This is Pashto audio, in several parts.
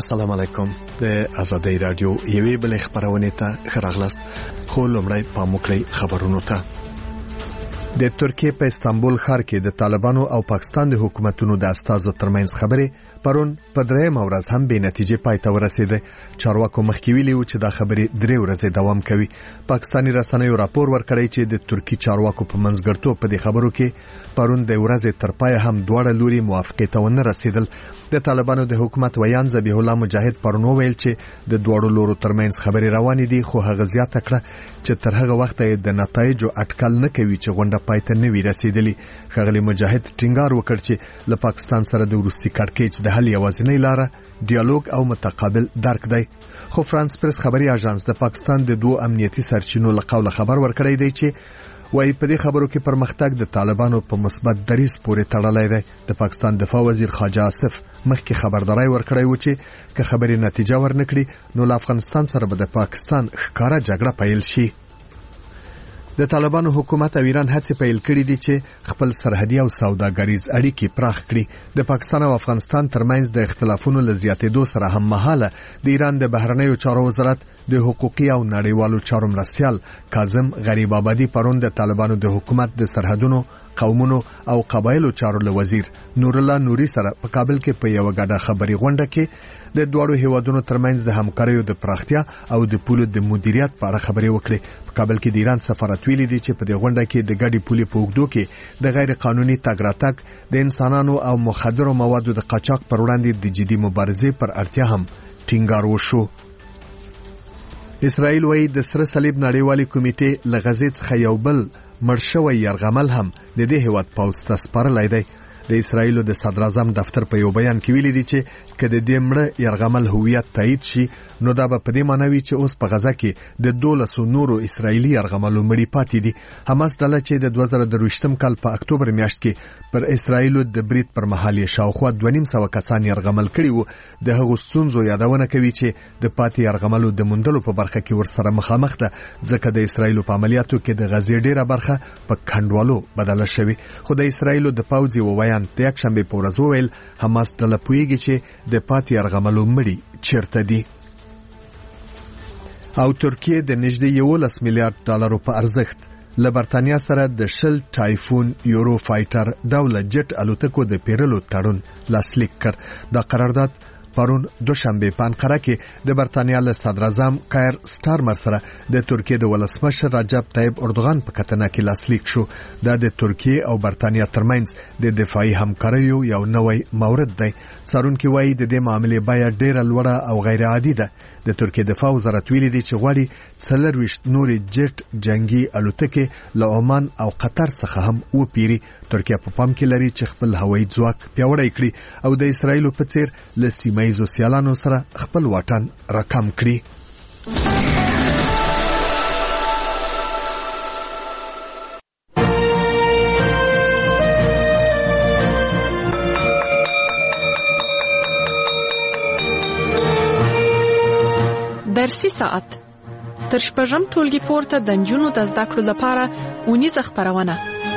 السلام علیکم. د آزادۍ رادیو یوې بلې خبرونه ته خراغلاست. خو لومړی پام وکړئ خبرونو ته. د ترکیه په استانبول ښار کې د طالبانو او پاکستان د حکومتونو د استازو ترمنځ خبرې پرون په درېیمه ورځ هم بې نتیجې پای ته ورسېده. چارواکو مخکې ویلي و چې دا خبرې 3 ورځې دوام کوي. پاکستاني رسنیو راپور ورکړی چې د ترکی چارواکو په منځګړیتوب په دې خبرو کې پرون د ورځې تر پای هم دواړه لوري موافقه ته ونه رسیدل. د طالبانو د حکومت ویان ذبیح الله مجاهد پرون ویل چې د دوړو لورو ترمنځ خبرې روانې دي، خو هغه زیاته کړه چې تر هغه وخته د نتایجو اټکل نه کوي چې غونډه پای ته نه وي رسیدلې. ښاغلي مجاهد ټینګار وکړ چې له پاکستان سره د وروستي کړکېچ د حل یوازینۍ لاره ډیالوګ او متقابل درک دی. خو فرانس پریس خبري اژانس د پاکستان د 2 امنیتي سرچینو له قوله خبر ورکړی دی چې وای په دې خبرو کې پرمختګ د طالبانو په مثبت دریځ پورې تړلی دی. د پاکستان دفاع وزیر خواجه آصف مخکې خبرداري ورکړی و چې که خبرې نتیجه ورنکړي نو له افغانستان سره به د پاکستان ښکارا جګړه پیل شي. د طالبانو حکومت او ایران هڅې پیل کړې دي چې خپل سرحدي او سوداګریز اړیکې پراخ کړي. د پاکستان او افغانستان ترمنځ د اختلافونو له زیاتېدو سره هم مهاله د ایران د بهرنیو چارو وزارت د حقوقي او نړیوالو چارو مرستیال کاظم غریب آبادي پرون د طالبانو د حکومت د سرحدونو قومونو او قبایلو چارو له وزیر نور الله نوري سره په کابل کې په یو غډه خبري غونډه کې د دوړو هیوادونو ترمنځ د همکاریو د پراختیا او د پولو د مدیریت په اړه خبرې وکړې. په کابل کې د ایران سفارت ویلي دی چې په دې غونډه کې د ګډي پولي په اوږدو کې د غیر قانوني تګ راتګ د انسانانو او مخدرو موادو د قاچاق پر وړاندې د جدي مبارزې پر اړتیا هم ټینګار وشو. اسرائیل وايي د سره صلیب نړیوالي کمیټې له غزې څخه یو بل مرشوي يرغمل هم د دې هیواد پولیس ته سپارلای دی. د اسرائیل د صدر اعظم دفتر په یو بیان کې ویلي دی چې کله د مړ يرغمل هویت تایید شي نو دا به په دې معنی وي چې اوس په غزه کې د 12 نورو اسرائیلي يرغملو مړي پاتې دي. حماس ډله چې د 2023م کال په اکتوبر میاشت کې پر اسرائیل د برید پر مهال شاوخوا 2.5 کسان يرغمل کړي وو. د هغو ستونزو یادونه کوي چې د پاتې يرغملو د موندلو په برخه کې ورسره مخامخ ده، ځکه د اسرائیل په عملیاتو کې د غزې ډیره برخه په کندوالو بدله شوې. خو د اسرائیل د پوځي وویان د یکشنبه په ورځ وویل حماس ډله پوهیږي چې د پاتې يرغملو مړي چیرته دي. او ترکیه د نږدې 11 میلیارډ ډالرو په ارزښت له برتانیا سره د شل ټایفون یورو فایټر ډول جټ الوتکو د پیرلو تړون لاسلیک کړ. دا قرارداد پرون دوشنبه په انقره کې د برتانیا له صدر اعظم کایر سټارمر سره د ترکیه د ولسمشر رجب طیب اردوغان په کتنه کې لاسلیک شو. دا د ترکیه او برتانیا ترمنځ د دفاعي همکاریو یو نوی مورد دی. څارونکو وايي د دې معاملې بیا ډیره لوړه او غیر عادي ده. د ترکیه دفاع وزارت ویلي دی چې غواړي 24 نورې جټ جنگي الوتکې له عمان او قطر څخه هم وپیري. ترکیه په پام کې لري چې خپل هوایي ځواک پیاوړی کړي او د اسرایل په څیر له سیمایي سیالانو سره خپل واټن راکم کړي. درسي ساعت تر شپږم ټولګي پورته د نجونو د زده کړو لپاره اونیزه خپرونه.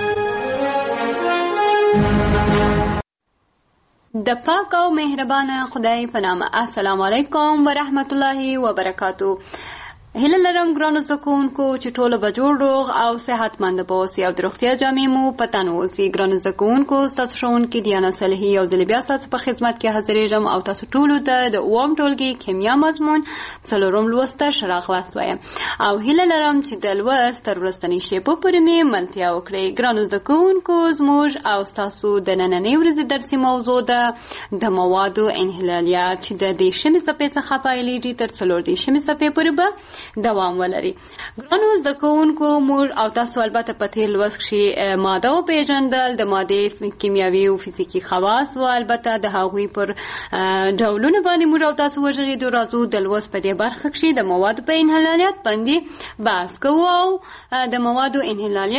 د پاک او مهربان خدای په نام. السلام علیکم ورحمت الله وبرکاتو. هله لرم ګرانو زکونکو چې ټول به جوړ روغ او صحتمند اوسئ او د روغتیا جامې مو په تن اوسئ. ګرانو زکونکو تاسو ښوونکي دیانا صالحي یو ځل بیا تاسو په خدمت کې حاضرېږم او تاسو ټولو ته د اووم ټولګي کیمیا مضمون څلورم لوست ته ښه راغلاست وایم او هله لرم چې د لوست تر وروستنۍ شېبو پورې مې ملتیا وکړئ. ګرانو زکونکو زموږ او تاسو د نننۍ ورځې درسي موضوع ده د موادو انحلالیات چې د 10مې صفحې څخه پیلېږي تر 14مې صفحې پورې به دوام ولري. ګرانو زده کوونکو موږ او تاسو البته په تیر لوست کې ماده او پیژندل د مادې کیمیاوي او فزیکی خواص او البته د هغوی پر ډولونه باندې موږ او تاسو وژغېدو. راځو د لوست په دې برخه کې د موادو په انحلالیت باندې بحث کوو او د موادو انحلالیت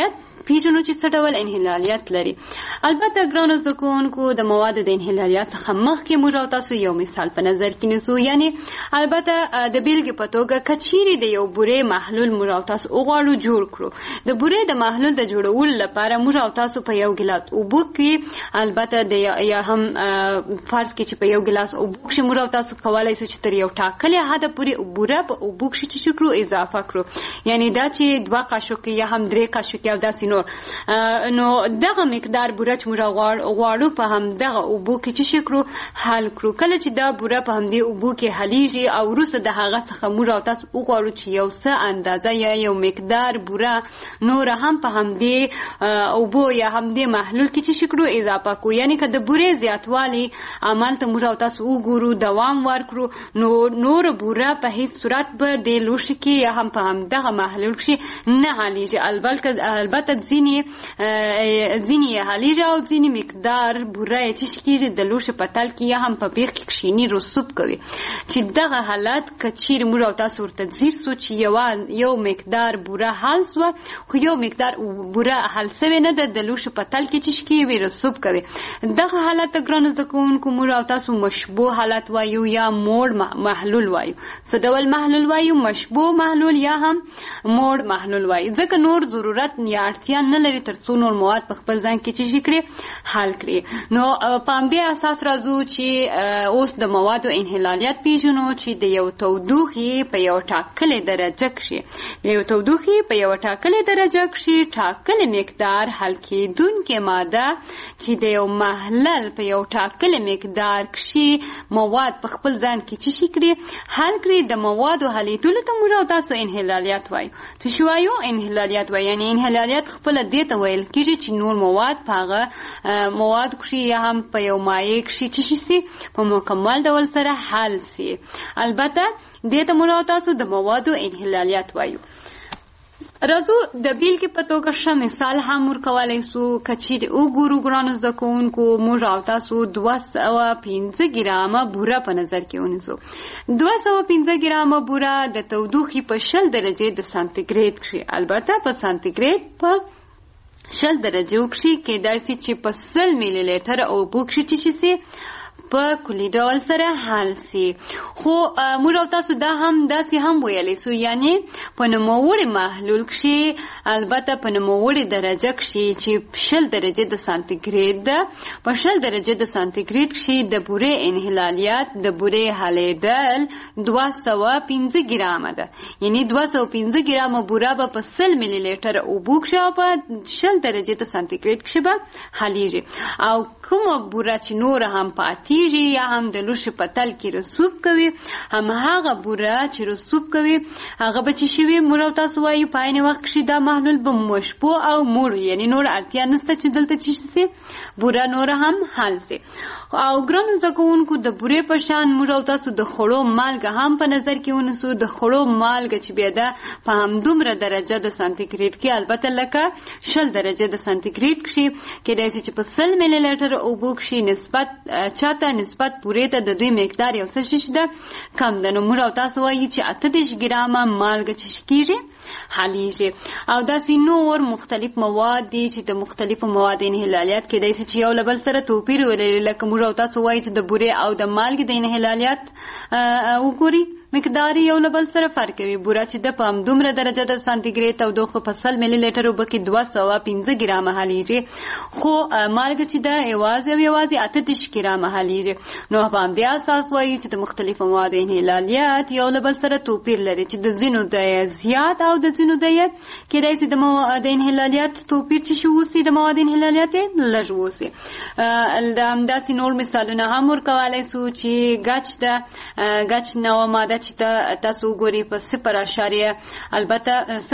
پیژنو چې څه ډول انحلالیت لري. البته ګرانو زده کوونکو د موادو د انحلالیت څخه مخکې موږ او تاسو یو مثال په نظر کې نیسو. یعنی البته د بیلګې په توګه کچيري د یو بورې محلول موږ او تاسو وغواړو جوړ کړو. د بورې د محلول د جوړولو لپاره موږ او تاسو په یو ګلاس اوبو کې البته د یا هم فرض کې چې په یو ګلاس اوبو کې موږ او تاسو کولای شو چې تر یو ټاکلې حد پورې بوره په اوبو کې چې کړو اضافه کړو. یعنی دا چې 2 قاشق یا هم 3 قاشق یا داسې نو دغه مقدار بوره چې موږ غواړو په هم دغه اوبو کې چې کړو حل کړو. کله چې دا بوره په هم دې اوبو کې حلیږي او وروسته د هغه څخه موږ او تاسو وغواړو چې یو څه اندازه یا یو مقدار بوره نور هم په هم دې اوبو یا هم دې محلول کې چې کړو اضافه کو. یعنی که د بورې زیاتوالی عمل ته موږ او تاسو وګورو دوام ورکړو نو نور بوره په هیڅ صورت به د لوښي کې یا هم په هم دغه محلول کې نه حلیږي. البته ځینې حلیږي او ځینې مقدار بوره چې کېږي د لوښي په تل کې یا هم په بیخ کې کښینی رسوب کوي. چې دغه حالت کچیر موږ او تاسو ورته ځیر سو چې یو مقدار بوره حل سو خو یو مقدار بوره حل سوی نه د لوښي په تل کې چې کېږي رسوب کوي. دغه حالت ګرانو زده کوونکو موږ او تاسو مشبوه حالت وایو یا موړ محلول وایو. څه ډول محلول وایو؟ مشبوه محلول یا هم موړ محلول وایو. ځکه نور ضرورت یا اړتیا نه لري ترڅو نور مواد په خپل ځان کې چې کړي حل کړي. نو په همدې اساس راځو چې اوس د موادو انحلالیت پیژنو چې د یو تودوخې په یو ټاکلې درجه کې ټاکلې مقدار حل کېدونکې ماده چې د یو محلل په یو ټاکلې مقدار کې مواد په خپل ځان کې چې کړي حل کړي د موادو حلیدلو ته موږ تاسو انحلالیت وایو. څه شو وایو؟ انحلالیت وایو. یعنی انحلالیت خپل دې ته ویل کېږي چې نور مواد په هغه مواد کې یا هم په یو مایع کې چې شي په مکمل ډول سره حل سي. البته دې ته موږ تاسو د موادو انحلالیت وایو. راځو د بیلګې په توګه ښه مثال هم ورکولی سو. کچیرې وګورو ګرانو زده کوونکو موږ او تاسو 215 ګرامه بوره په نظر کې ونیسو. 215 ګرامه بوره د تودوخې په 0 درجې د سانتیګریډ کې البته په سانتیګریډ په 0 درجو کې کېدای شي چې په 100 میلی لیټر اوبو کې چې شي په کلی ډول سره حل سي. خو موږ او تاسو دا هم داسې هم ویلی سو یعنی په نوموړي محلول کې البته په نوموړي درجه کې چې 0 درجې د سانتیګریډ ده په 0 درجې د سانتیګریډ کې د بورې انحلالیت د بورې حلیدل 215 ګرامه ده. یعنی 215 ګرامه بوره به په 100 میلی لیټر اوبو کې په 0 درجې د سانتیګریډ کې به حلیږي. او کومه بوره چې نور هم پاتې یا هم د لوښي په تل کې رسوب کوي هم هغه بوره چې رسوب کوي هغه به چې شوي موږ او تاسو وایو په عین وخت کې دا محلول به مشبوه او موړ یعنی نور اړتیا نشته چې دلته چې شي بوره نور هم حل سي. او ګرانو زده کوونکو د بورې په شان موږ او تاسو د خوړو مالګه هم په نظر کې ونیسو. د خوړو مالګه چې بیا ده په همدومره درجه د سانتیګریډ کې البته لکه 0 درجه د سانتیګریډ کې کېدای شي چې په 100 میلی لیټر اوبو کې نسبت پورې ته د دوی مقدار یو څه شي ده کم ده. نو موږ او تاسو وایو چې 28 ګرامه مالګه چې کېږي حلیږي. او داسې نور مختلف مواد دي چې د مختلفو مواد انحلالیت کېدای شي چې یو له بل سره توپیر ولري. لکه موږ او تاسو وایو چې د بورې او د مالګې د انحلالیت وګوري مقدار یو له بل سره فرق کوي. بوره چې د په همدومره درجه د سانتیګریډ تودوخه په 100 میلی لیټر اوبه کې 215 ګرامه حلیږي. خو مالګه چې د یوازې 28 ګرامه حلیږي. نو په همدې اساس وایي چې د مختلفو موادو انحلالیت یو له بل سره توپیر لري چې د ځینو د زیات او د ځینو د کېدای شي د انحلالیت توپیر چې شو وسي د مواد انحلالیت لږ وسي. همداسې نور مثالونه هم ورکولی سو چې ګچ نوع ماده چې تاسو وګورئ په 0.2 البته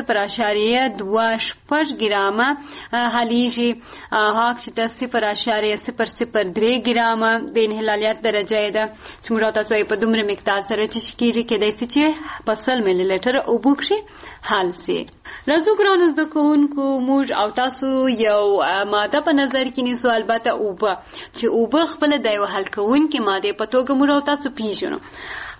0.25 ګرامه حلیږي. هغه چې 0.003 ګرامه د انحلالیت درجه ده چې موږ تاسو په دومره مقدار سره چې کېدای شي چې په 100 میلی لیټر اوبو کې حل سي. راځو ګرانو زده کوونکو موږ او تاسو یو ماده په نظر کې نیسو البته اوبه چې اوبه خپل د یو حل کوونکې ماده په توګه موږ او تاسو پیژنو.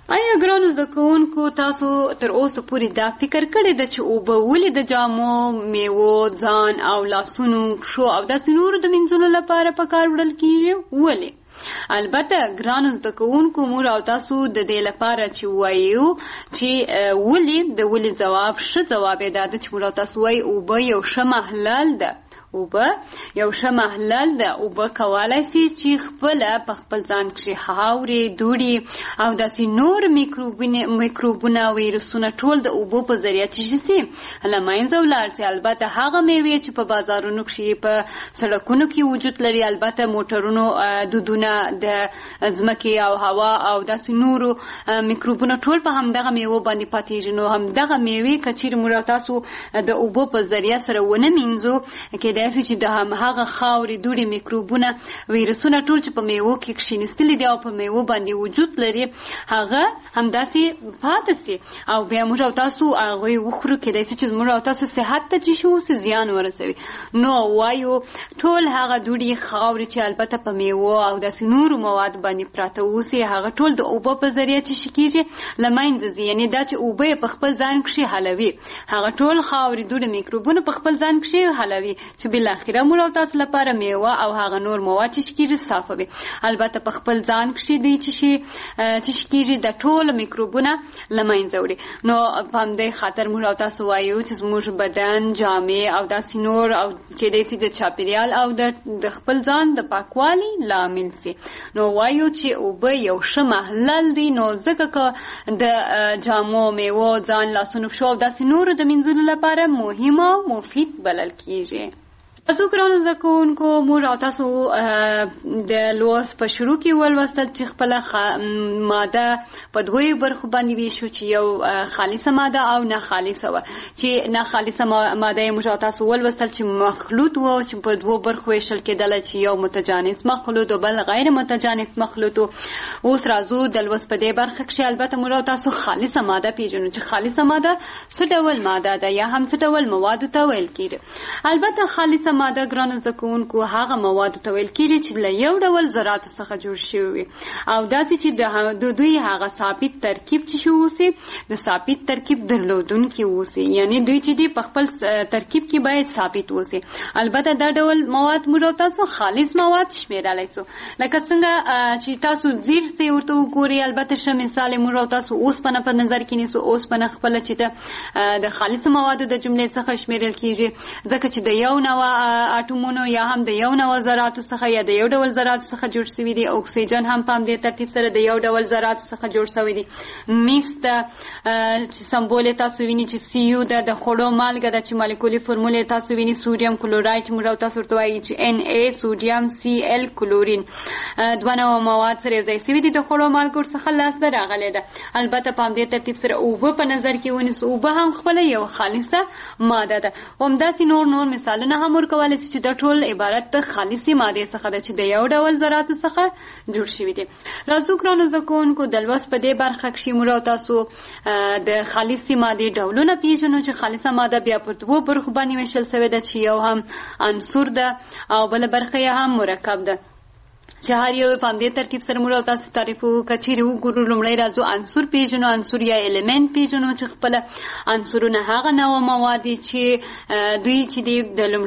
آیا ګرانو زده کوونکو تاسو تر اوسه پورې دا فکر کړی ده چې اوبه ولې د جامو، میوو، ځان او لاسونو، پښو او داسې نورو د مینځلو لپاره په کار وړل کیږي؟ ولې؟ البته ګرانو زده کوونکو موږ او تاسو د دې لپاره چې وایو چې ولې د ولې ځواب ښه ځواب یې دا ده چې موږ او تاسو وایو اوبه یو ښه محلل ده. اوبه یو ښه محلل ده. اوبه کولای شي چې په خپل ځان کښې خاورې، دوړې او داسې نور میکروبونه، ویروسونه ټول د اوبو په ذریعه څه شي له منځه ولاړ شي. البته هغه میوې چې په بازارونو کښې، په سړکونو کې وجود لري، البته موټرونو دودونه، د ځمکې او هوا او داسې نورو میکروبونه ټول په همدغه میوو باندې پاتېږي. نو همدغه میوې که چیرې موږ تاسو د اوبو په ذریعه سره ونه مینځو، کېدای شي چې د هغه خاورې، دوړې، میکروبونه، ویروسونه ټول چې په میوو کې کښېنستلي دي او په میوو باندې وجود لري، هغه همداسې پاتې سي او بیا موږ او تاسو هغوی وخورو. کېدای شي چې موږ او تاسو صحت ته چې شي زیان ورسوي. نو وایو ټول هغه دوړې، خاورې چې البته په میوو او داسې نورو مواد باندې پراته اوسي، هغه ټول د اوبو په ذریعه چې کېږي له منځه ځي. یعنې دا چې اوبه یې په خپل ځان کښې حلوي، هغه ټول خاورې، دوړې، میکروبونه په خپل ځان کښې حلوي چې بالاخره موږ او تاسو لپاره میوه او هغه نور مواد چې کېږي صافوي. البته په خپل ځان کښې دی چې کېږي د ټولو میکروبونه له منځه وړي. نو په همدې خاطر موږ او تاسو وایو چې زموږ بدن، جامې او داسې نور او کېدای شي د چاپېریال او د خپل ځان د پاکوالي لامل سي. نو وایو چې اوبه یو ښه محلل دی. نو ځکه که د جامو، میوو، ځان، لاسونو، پښو او داسې نورو د مینځلو لپاره مهم او مفید بلل کېږي. تاسو ګرانو زده کوونکو موږ او تاسو د لوست په شروع کې ولوستل چې خپله ماده په دوی برخو باندې ویشو چې یو خالصه ماده او نه خالصه وه. چې نه خالصه ماده موږ او تاسو ولوستل چې مخلوط و چې په دوو برخو ویشل کېدله، چې یو متجانس مخلوط او بل غیر متجانس مخلوط. اوس راځو د لوست په دې برخه کښې البته موږ او تاسو خالصه ماده پیژنو چې خالصه ماده څه ډول ماده ده یا هم څه ډول موادو ته ویل کېږي. البته خالصه ماده ګرانو زده کوونکو هغه موادو ته ویل کېږي چې له یو ډول ذراتو څخه جوړ شوي وي او داسې چې د دوی هغه ثابت ترکیب چې اوسي د ثابت ترکیب درلودونکي اوسي. یعنې دوی چې دي په خپل ترکیب کې باید ثابت اوسي. البته دا ډول مواد موږ تاسو خالص مواد شمیرلی سو، لکه څنګه چې تاسو زیر ته ورته وګورئ. البته ښه مثال موږ تاسو اوسپنه په نظر کې نیسو. اوسپنه خپله چې د خالص موادو د جملې څخه شمیرل کېږي، ځکه چې د یو نوع اټومونو یا هم د یو نوع ذراتو څخه یا د یو ډول ذراتو څخه جوړ شوي دي. اکسیجن هم په همدې ترتیب سره د یو ډول ذراتو څخه جوړ شوی دي. میس ده چې سمبول یې تاسو ویني چې سی یو ده. د خوړو مالګه ده چې مالیکولي فرمول یې تاسو ویني سوډیم کلوراید، موږ تاسو ورته وایي چې Na سوډیم Cl کلورین. دوه نوع مواد سره یو ځای شوي دي. د خوړو مالګو څخه لاسته راغلی ده. البته په همدې ترتیب سره اوبه په نظر کې ونیسو. اوبه هم خپله یو خالصه ماده ده. همداسې نور مثالونه هم ورکولی شي چې دا ټول عبارت د خالصې مادې څخه ده چې د یو ډول ذراتو څخه جوړ شوي دي. راځو ګرانو زده کوونکو د لوست په دې برخه کښې موږ تاسو د خالصې مادې ډولونه پیژنو چې خالصه ماده بیا پر دوو برخو باندې ویشل شوې ده چې یو هم عنصر ده او بله برخه یې هم مرکب ده چې هر یو په همدې ترکیب سره موږ تاسو تعریف وکړو. که چیرې وګورو لومړی راځو عنصر پیژنو. عنصر یا الیمنټ پیژنو چې خپله عنصرونه هغه نوع مواد دي چې دوی چې دي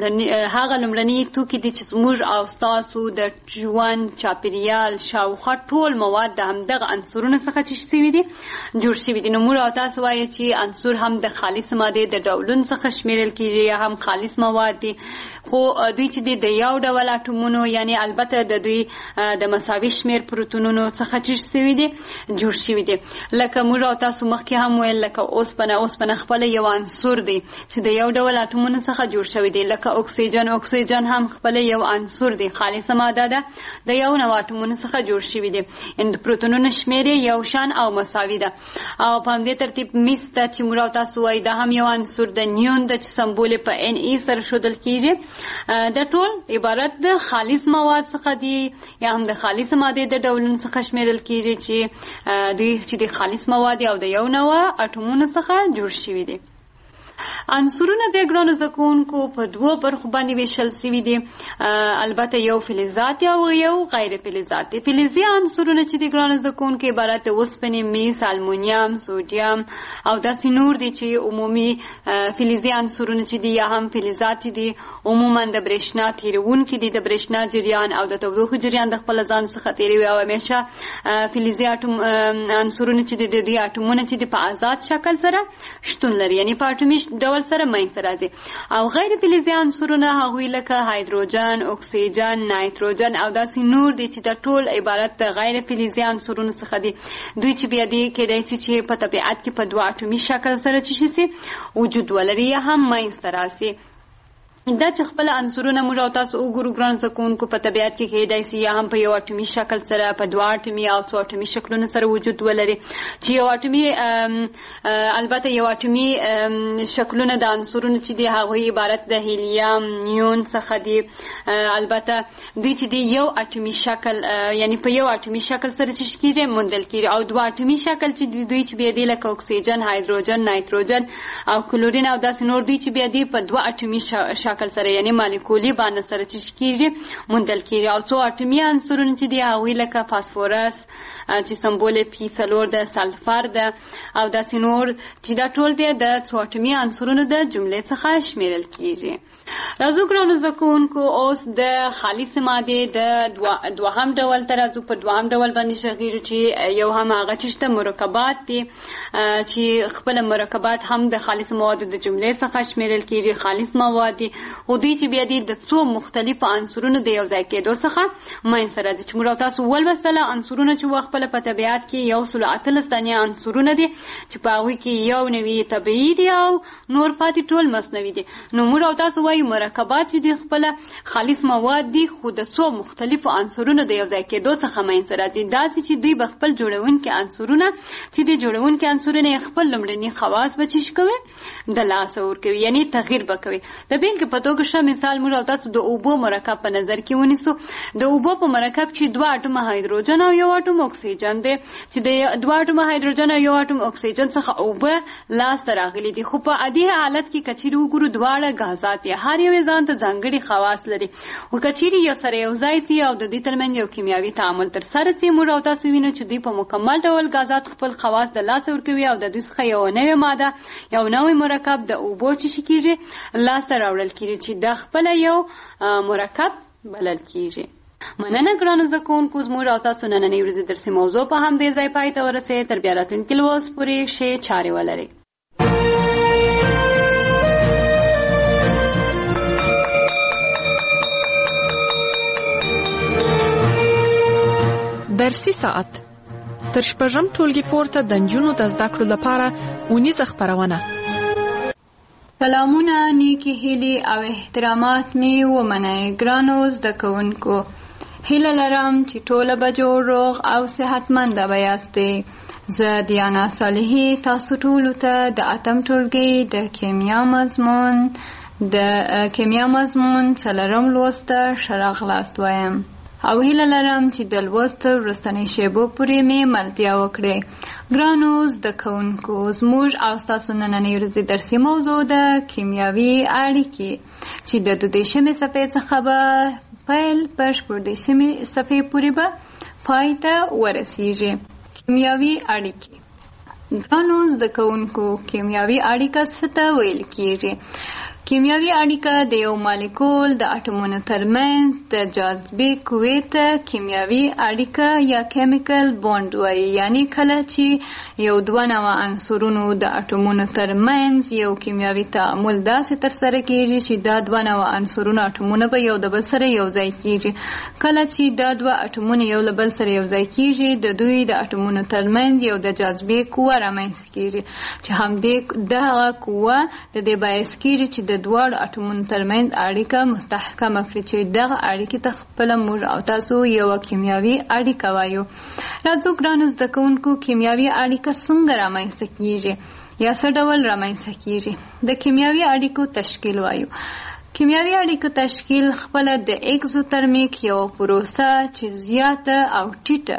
د هغه لومړني توکي دي چې زموږ او ستاسو د ژوند، چاپېریال، شاوخوا ټول مواد د همدغه عنصرونو څخه چې شوي دي جوړ شوي دي. نو موږ او تاسو وایو چې عنصر هم د خالص مادې د ډولونو څخه شمیرل کېږي یا هم خالص مواد دي. خو دوی چې دي د یو ډول اټومونو یعنې البته د دوی د مساوي شمیر پروتونونو څخه چې شوي دي جوړ شوي دي. لکه موږ او تاسو مخکې هم ویل لکه اوسپنه خپله یو عنصر دی چې د یو ډول اټومونو څخه جوړ شوی دی. لکه اکسیجن هم خپله یو عنصر دی، خالصه ماده ده، د یو نوع اټومونو څخه جوړ شوي دي. د پروتونونو شمیر یو شان او مساوي ده. او په همدې ترتیب میس ده چې موږ او تاسو وایي دا هم یو عنصر ده. نیون ده چې سمبول په Na سره ښودل کېږي. دا ټول عبارت د خالص مواد څخه دي یا هم د خالص مادې د ډولونو څخه شمیرل کېږي چې دوی چې د خالص مواد او د یو نوع اټومونو څخه جوړ شوي دي. عنصرونه بیا ګرانو زده کوونکو په دوو برخو باندې ویشل سوي دي. البته یو فلزات او یو غیر فلزات دي. فلزي عنصرونه چې دي ګرانو زده کوونکو عبارت د اوسپنې، میس، المونیم، سوډیم او داسې نور دي چې عمومي فلزي عنصرونه چې دي یا هم فلزات چې دي عموما د برېښنا تیروونکي دي، د برېښنا جریان او د تودوخې جریان د خپل ځان څخه تیروي او همیشه فلزي عنصرونه چې دي د اټومونه چې دي په آزاد شکل سره شتون لري، یعنی په اټومي ډول سره منځته راځي. او غیر فلزي عنصرونه هغوی لکه هایدروجن، اکسیجن، نایتروجن او داسې نور دي چې د ټول عبارت د غیر فلزي عنصرونو څخه دي. دوی چې بیا دي کېدای شي چې په طبیعت کې په دوه اټومي شکل سره چې شي وجود ولري یا هم منځته راسي. دا چې خپل عنصرونه موږ او تاسو وګورو ګرانو زده کوونکو په طبیعت کې کېدای شي یا هم په یو اټومي شکل سره، په دوه اټومي او څو اټومي شکلونو سره وجود ولري. چې یو اټومي البته یو اټومي شکلونه د عنصرونو چې دي هغوی عبارت د هیلیم، نیون څخه دي. البته دوی چې دي یو اټومي شکل یعنی په یو اټومي شکل سره چې کېږي موندل کېږي، او دوه اټومي شکل چې دوی چې بیا دي لکه اکسیجن، هایدروجن، نایتروجن او کلورین او داسې نور دي چې بیا دي په دوه اټومي شکل سره یعنی مالیکولي باندې سره چې کېږي موندل کېږي. او څو اټومي عنصرونه چې دي هغوی لکه فاسفورس چې سمبول P4 د سلفر ده او داسې نور چې دا ټول بیا د څو اټومي عنصرونو د جملې څخه شمیرل کېږي. راځو ګرانو زده کوونکو اوس د خالصې مادې د دوهم ډول ته راځو. په دوهم ډول باندې شغیږو چې یو هم هغه چې مرکبات دي چې خپل مرکبات هم د خالص موادو د جملې څخه شمیرل کېږي. خالص مواد دي او دوی چې بیا دي د څو مختلفو عنصرونو د یو ځای کېدو څخه منځته راځي. چې موږ تاسو ولوستله عنصرونه چې خپل په طبیعت کې 113 دانې عنصرونه دي چې په هغوی کې یو نوي طبیعي دي او نور پاتې ټول مصنوعي دي. نو موږ تاسو وایو مرکبات چې دي خپل خالص مواد دي خو د څو مختلفو عنصرونو د یو ځای کېدو څخه منځته راځي. داسې چې دوی به خپل جوړونکي عنصرونه چې دي جوړونکي عنصرونه خپل لومړني خواص به چی کوي د لاسه ورکوي، یعنی تغییر به کوي. د بیلګې په توګه ښه مثال موږ تاسو د اوبو مرکب په نظر کې ونیسو. د اوبو په مرکب چې دوه اټومه هایدروجن او یو اټوم اکسیجن دی، چې د دوه اټومه هایدروجن او یو اټوم اکسیجن څخه اوبه لاسته راغلي دي. خو په عادي حالت کې کچېرې وګورو دواړه غازات دي، هر یو ځان ته ځانګړي خواص لري. خو کچېرې یو سره یو ځای سي او د دوی ترمنځ یو کیمیاوي تعامل ترسره سي، موږ او تاسو وینو چې دوی په مکمل ډول غازات خپل خواص د لاسه ورکوي او د دوی څخه یو نوې ماده، یو نوې مرکب د اوبو چې کېږي لاسته راوړل کېږي چې د خپل یو مرکب بلل کېږي. مننه ګرانو زده کوونکو، زموږ او تاسو نننۍ ورځې درسي موضوع په همدې ځای پای ته ورسېد. تر بیا راتلونکي لوست پورې ښې چارې ولرئ. درسي ساعت تر شپږم ټولګي پورته د نجونو د زده کړو لپاره اونیزه خپرونه. سلامونه، نیکی هیلې او احترامات می ومنئ ګرانو زده کوونکو. هیله لرم چې ټوله به جوړ، روغ او صحتمنده به یاستئ. زه دیانا صالحي تاسو ټولو ته د اتم ټولګي د کیمیا مضمون څلورم لوست ته ښه راغلاست وایم او هیله لرم چې د لوست وروستنۍ شیبو پورې مې ملتیا وکړئ. ګرانو زده کوونکو، زموږ او ستاسو نننۍ ورځې درسي موضوع د کیمیاوي اړیکې چې د 22مې صفحې څخه به پیل په 14مې صفحې پورې به پای ته ورسیږي. کیمیاوي اړیکې. ګرانو زده کوونکو، کیمیاوي اړیکه څه ته ویل کېږي؟ کیمیاوي اړیکه د یو مالیکول د اټومونو ترمنځ د جاذبې قوې ته کیمیاوي اړیکه یا کیمیکل بوند وایي. یعنی کله چې یو دوه نوع عنصرونو د اټومونو ترمنځ یو کیمیاوي تعامل داسې ترسره کېږي چې دا دوه نوع عنصرونو اټومونه به یو د بل سره یو ځای کېږي. کله چې دا دوه اټومونه یو له بل سره یو ځای کېږي، د دوی د اټومونو ترمنځ یو د جاذبې قوه رامنځته کېږي چې همدې دغه قوه د دې باعث کېږي چې د دواړو اټومونو ترمنځ اړیکه مستحکمه کړي چې دغه اړیکې ته خپله موږ او تاسو یوه کیمیاوي اړیکه وایو. راځو ګرانو زده کوونکو، کیمیاوي اړیکه څنګه رامنځته کېږي یا څه ډول رامنځته کېږي؟ د کیمیاوي اړیکو تشکیل وایو. کیمیاوي اړیکو تشکیل خپله د اکزوترمیک یو پروسه چې زیاته او ټیټه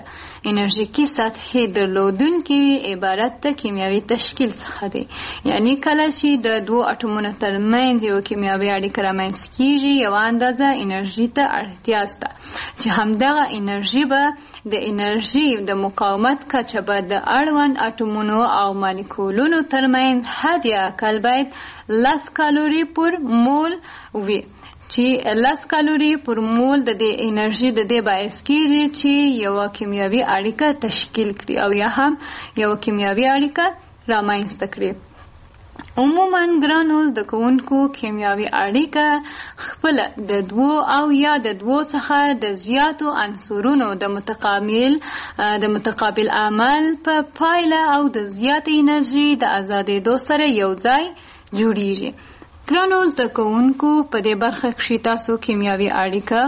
انرژیکي سطحې درلودونکي عبارت د کیمیاوي تشکیل څخه دی. یعنی کله چې د دوو اټومونو ترمنځ یو کیمیاوي اړیکه رامنځته کیږي یو اندازه انرژي ته اړتیا شته چې همدغه انرژي به د انرژي د مقاومت کچه به د اړوند اټومونو او مالیکولونو ترمنځ حد اقل باید 10 کالوري پر مول وي چې 10 کالوري پر مول د دې انرژي د دې باعث کیږي چې یو کیمیاوي اړیکه تشکیل کړي او یا هم یو کیمیاوي اړیکه رامنځته کړي. عموما ګرانو زده کوونکو کیمیاوي اړیکه خپل د دوو او یا د دوو څخه د زیاتو عنصرونو د متقابل عمل په پایله او د زیاتې انرژي د آزادېدو سره یو ځای جوړیږي. ګرانو زده کوونکو په دې برخه کې تاسو کیمیاوي اړیکه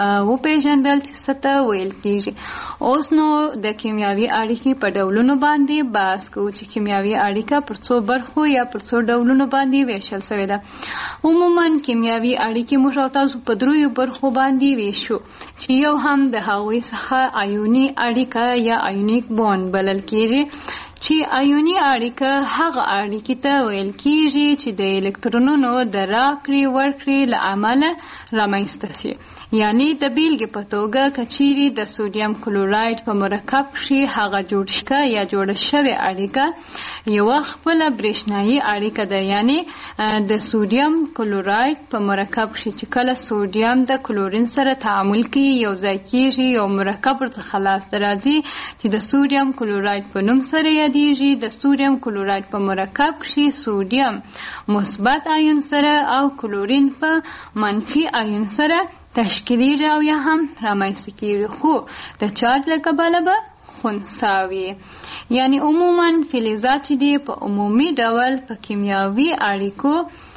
وپېژندل چې څه ته ویل کېږي. اوس نو د کیمیاوي اړیکې په ډولونو باندې بحث کوو چې کیمیاوي اړیکه پر څو برخو یا پر څو ډولونو باندې ویشل شوې ده. عموما کیمیاوي اړیکې موږ او تاسو په دریو برخو باندې ویشو چې یو هم د هغوی څخه آیوني اړیکه یا آیونیک بوند بلل کېږي چې آیوني اړیکه هغه اړیکې ته ویل کېږي چې د الکترونونو د راکړې ورکړې له امله رامنځته شي. یعنی د بیلګې په توګه که چیرې د سودیم کلوراید په مرکب کښې هغه جوړه شوې اړیکه یوه خپله برېښنایي اړیکه ده. یعنی د سودیم کلوراید په مرکب کښې چې کله سودیم د کلورین سره تعامل کوي یو ځای کېږي یو مرکب ورڅخه لاسته راځي چې د سودیم کلوراید په نوم سره یادېږي. د سودیم کلوراید په مرکب کښې سودیم مثبت آیون سره او کلورین په منفي آیون سره تشکیلیږي او یا هم رامنځته کېږي خو د چارج له کبله به خنثی وي. یعنی عموما فلزات چې دي په عمومي ډول په کیمیاوي اړیکو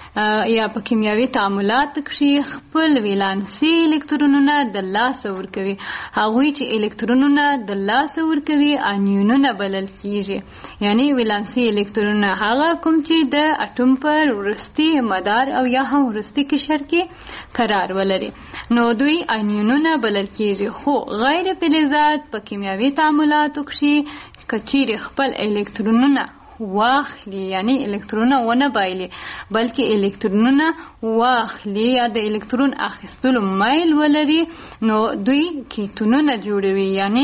یا په کیمیاوي تعاملات کښې خپل ولانسي الکترونونه د لاسه ورکوي. هغوی چې الکترونونه د لاسه ورکوي انیونونه بلل کېږي. یعنی ولانسي الکترونونه هغه کوم چې د اټوم پر وروستي مدار او یا هم وروستي قشر کې قرار ولري نو دوی انیونونه بلل کېږي. خو غیر فلزات په کیمیاوي تعاملاتو کښې که چیرې خپل الکترونونه واخلي یعنی الکترونونه ونه بایلي بلکې الکترونونه واخلي یا د الکترون اخیستلو میل ولري نو دوی کیتونونه جوړوي. یعنی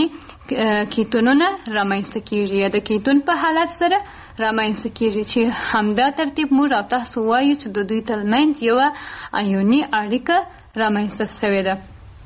کیتونونه رامنځته کېږي یا د کیتون په حالت سره رامنځته کېږي چې همدا ترتیب موږ او تاسو وایو چې د دوی ترمنځ یوه آیوني اړیکه رامنځته شوې ده.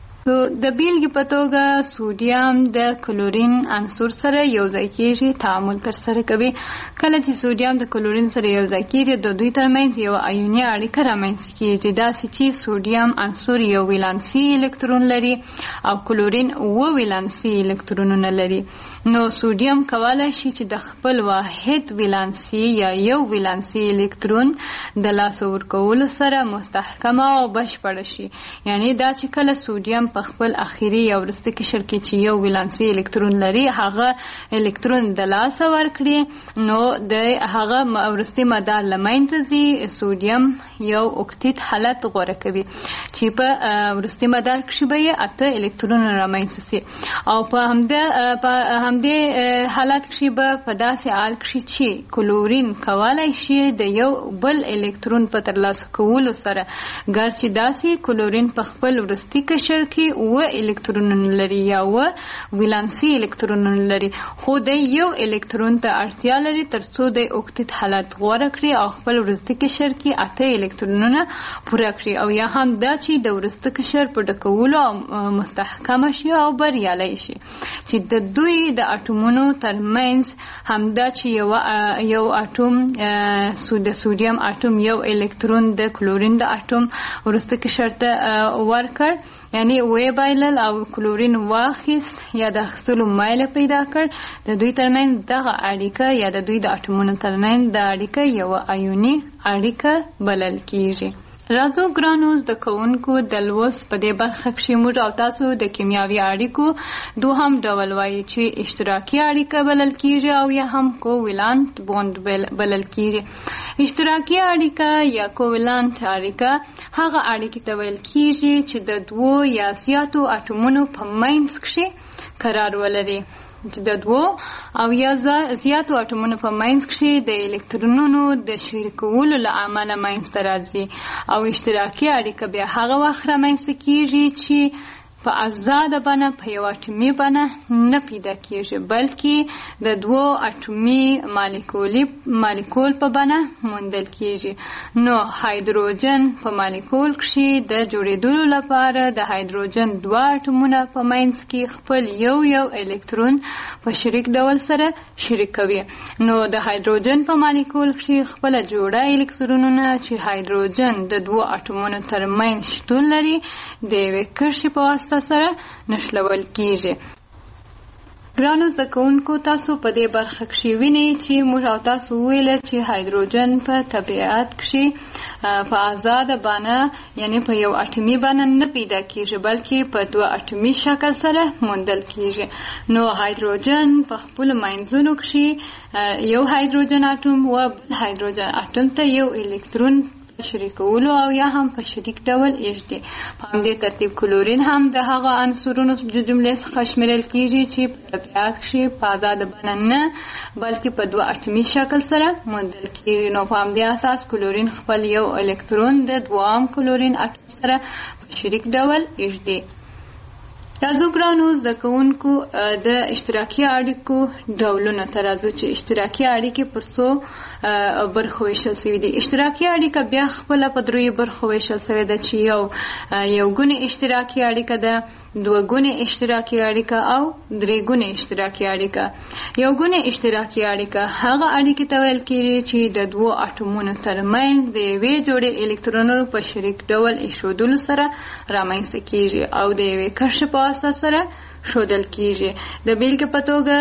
د بیلګې په توګه سودیم د کلورین عنصر سره یو ځای کېږي تعامل ترسره کوي. کله چې سودیم د کلورین سره یو ځای کېږي د دوی ترمنځ یوه آیوني اړیکه رامنځته کېږي داسې چې سودیم عنصر یو ولانسي الکترون لري او کلورین 8 ولانسي الکترونونه لري. نو سودیم کولای شي چې د خپل واحد ولانسي یا یو ولانسي الکترون د لاسه ورکولو سره مستحکمه او بشپړه شي. یعنی دا چې کله سودیم په خپل اخیری یا وروستي قشر کې چې یو ولانسي الکترون لري هغه الکترون د لاسه ورکړي نو د هغه وروستي مدار له منځه ځي. سودیم یو اوکتیت حالت غوره کوي چې په وروستي مدار کښې به یې 8 الکترونونه رامنځته شي او په همدې حالت کښې به په داسې حال کښې چې کلورین کولی شي د یو بل الکترون په ترلاسه کولو سره ګرچې داسې کلورین په خپل وروستي قشر کې 8 الکترونونه لري یا 8 ولانسي الکترونونه لري خو د یو الکترون ته اړتیا لري تر څو د اوکتیت حالت غوره کړي او خپل وروستي قشر کې 8 الکترونونه پوره کړي او یا هم دا چې د وروستي قشر په ډکولو مستحکمه شي او بریالی شي چې د دوی د اټومونو ترمنځ همدا چې یو اټوم د سودیم اټوم یو الکترون د کلورین د اټوم وروستي قشر ته ورکړ یعنی وی بایلل او کلورین واخیست یا د اخیستلو میل پیدا کړ د دوی ترمنځ دغه اړیکه یا د دوی د اټومونو ترمنځ د اړیکه یوه آیوني اړیکه بلل کېږي. راځو ګرانو زده کوونکو د لوست په دې برخه کښې موږ او تاسو د کیمیاوي اړیکو دوهم ډول وایي چې اشتراکي اړیکه بلل کېږي او یا هم کوولانت بوند بلل کېږي. اشتراکي اړیکه یا کوولانت اړیکه هغه اړیکې ته ویل کېږي چې د دوو یا زیاتو اټومونو په منځ کښې قرار ولري. چې د دوو او یا زیاتو اټومونو په منځ کې د الکترونونو د شریکولو له امله منځته راځي او اشتراکي اړیکه بیا هغه وخت رامنځته کیږي چې په آزاده بڼه په یو اټومي بڼه نه پیدا کیږي بلکې د دوو اټومي مالیکول په بڼه موندل کیږي. نو هایدروجن په مالیکول کې د جوړېدلو لپاره د هایدروجن دوه اټومونه په منځ کې خپل یو الکترون په شریک ډول سره شریکوي. نو د هایدروجن په مالیکول کې خپل جوړه الکترونونه چې هایدروجن د دوو اټومونو ترمنځ شتون لري د یوې کرښې په واسطه سره نښلول کیږي. ګرانو زده کوونکو، تاسو په دې برخه کې وینئ چې موږ او تاسو ویل چې هایدروجن په طبیعت کې په آزاده بڼه یعنی په یو اټومي بڼه نه پیدا کیږي بلکې په دوه اټومي شکل سره موندل کیږي. نو هایدروجن په خپل منځونو کې یو هایدروجن اټوم او بل هایدروجن اټوم ته یو الکترون شریکولو او یا هم په شریک ډول ایږدي. په همدې ترتیب کلورین هم د هغه عنصرونو جملې څخه شمیرل کیږي چې په طبیعت کې په آزاده بڼه نه بلکې په دوه اټومي شکل سره موندل کیږي. نو په همدې اساس کلورین خپل یو الکترون د دوام کلورین اټوم سره په شریک ډول ایږدي. راځو ګرانو زده کوونکو د اشتراکي اړیکو ډولونه ته راځو چې اشتراکي اړیکې پر څو برخو ویشل شوي دي. اشتراکي اړیکه بیا خپله په دریو برخو ویشل شوې ده چې یو ګونې اشتراکي اړیکه ده، دوه ګونې اشتراکي اړیکه او درې ګونې اشتراکي اړیکه. یو ګونې اشتراکي اړیکه هغه اړیکې ته ویل کېږي چې د دوو اټومونو ترمنځ د یوې جوړې الکترونونو په شریک ډول ایښودلو سره رامنځته کېږي او د یوې کرښې په واسطه سره ښودل کېږي. د بیلګې په توګه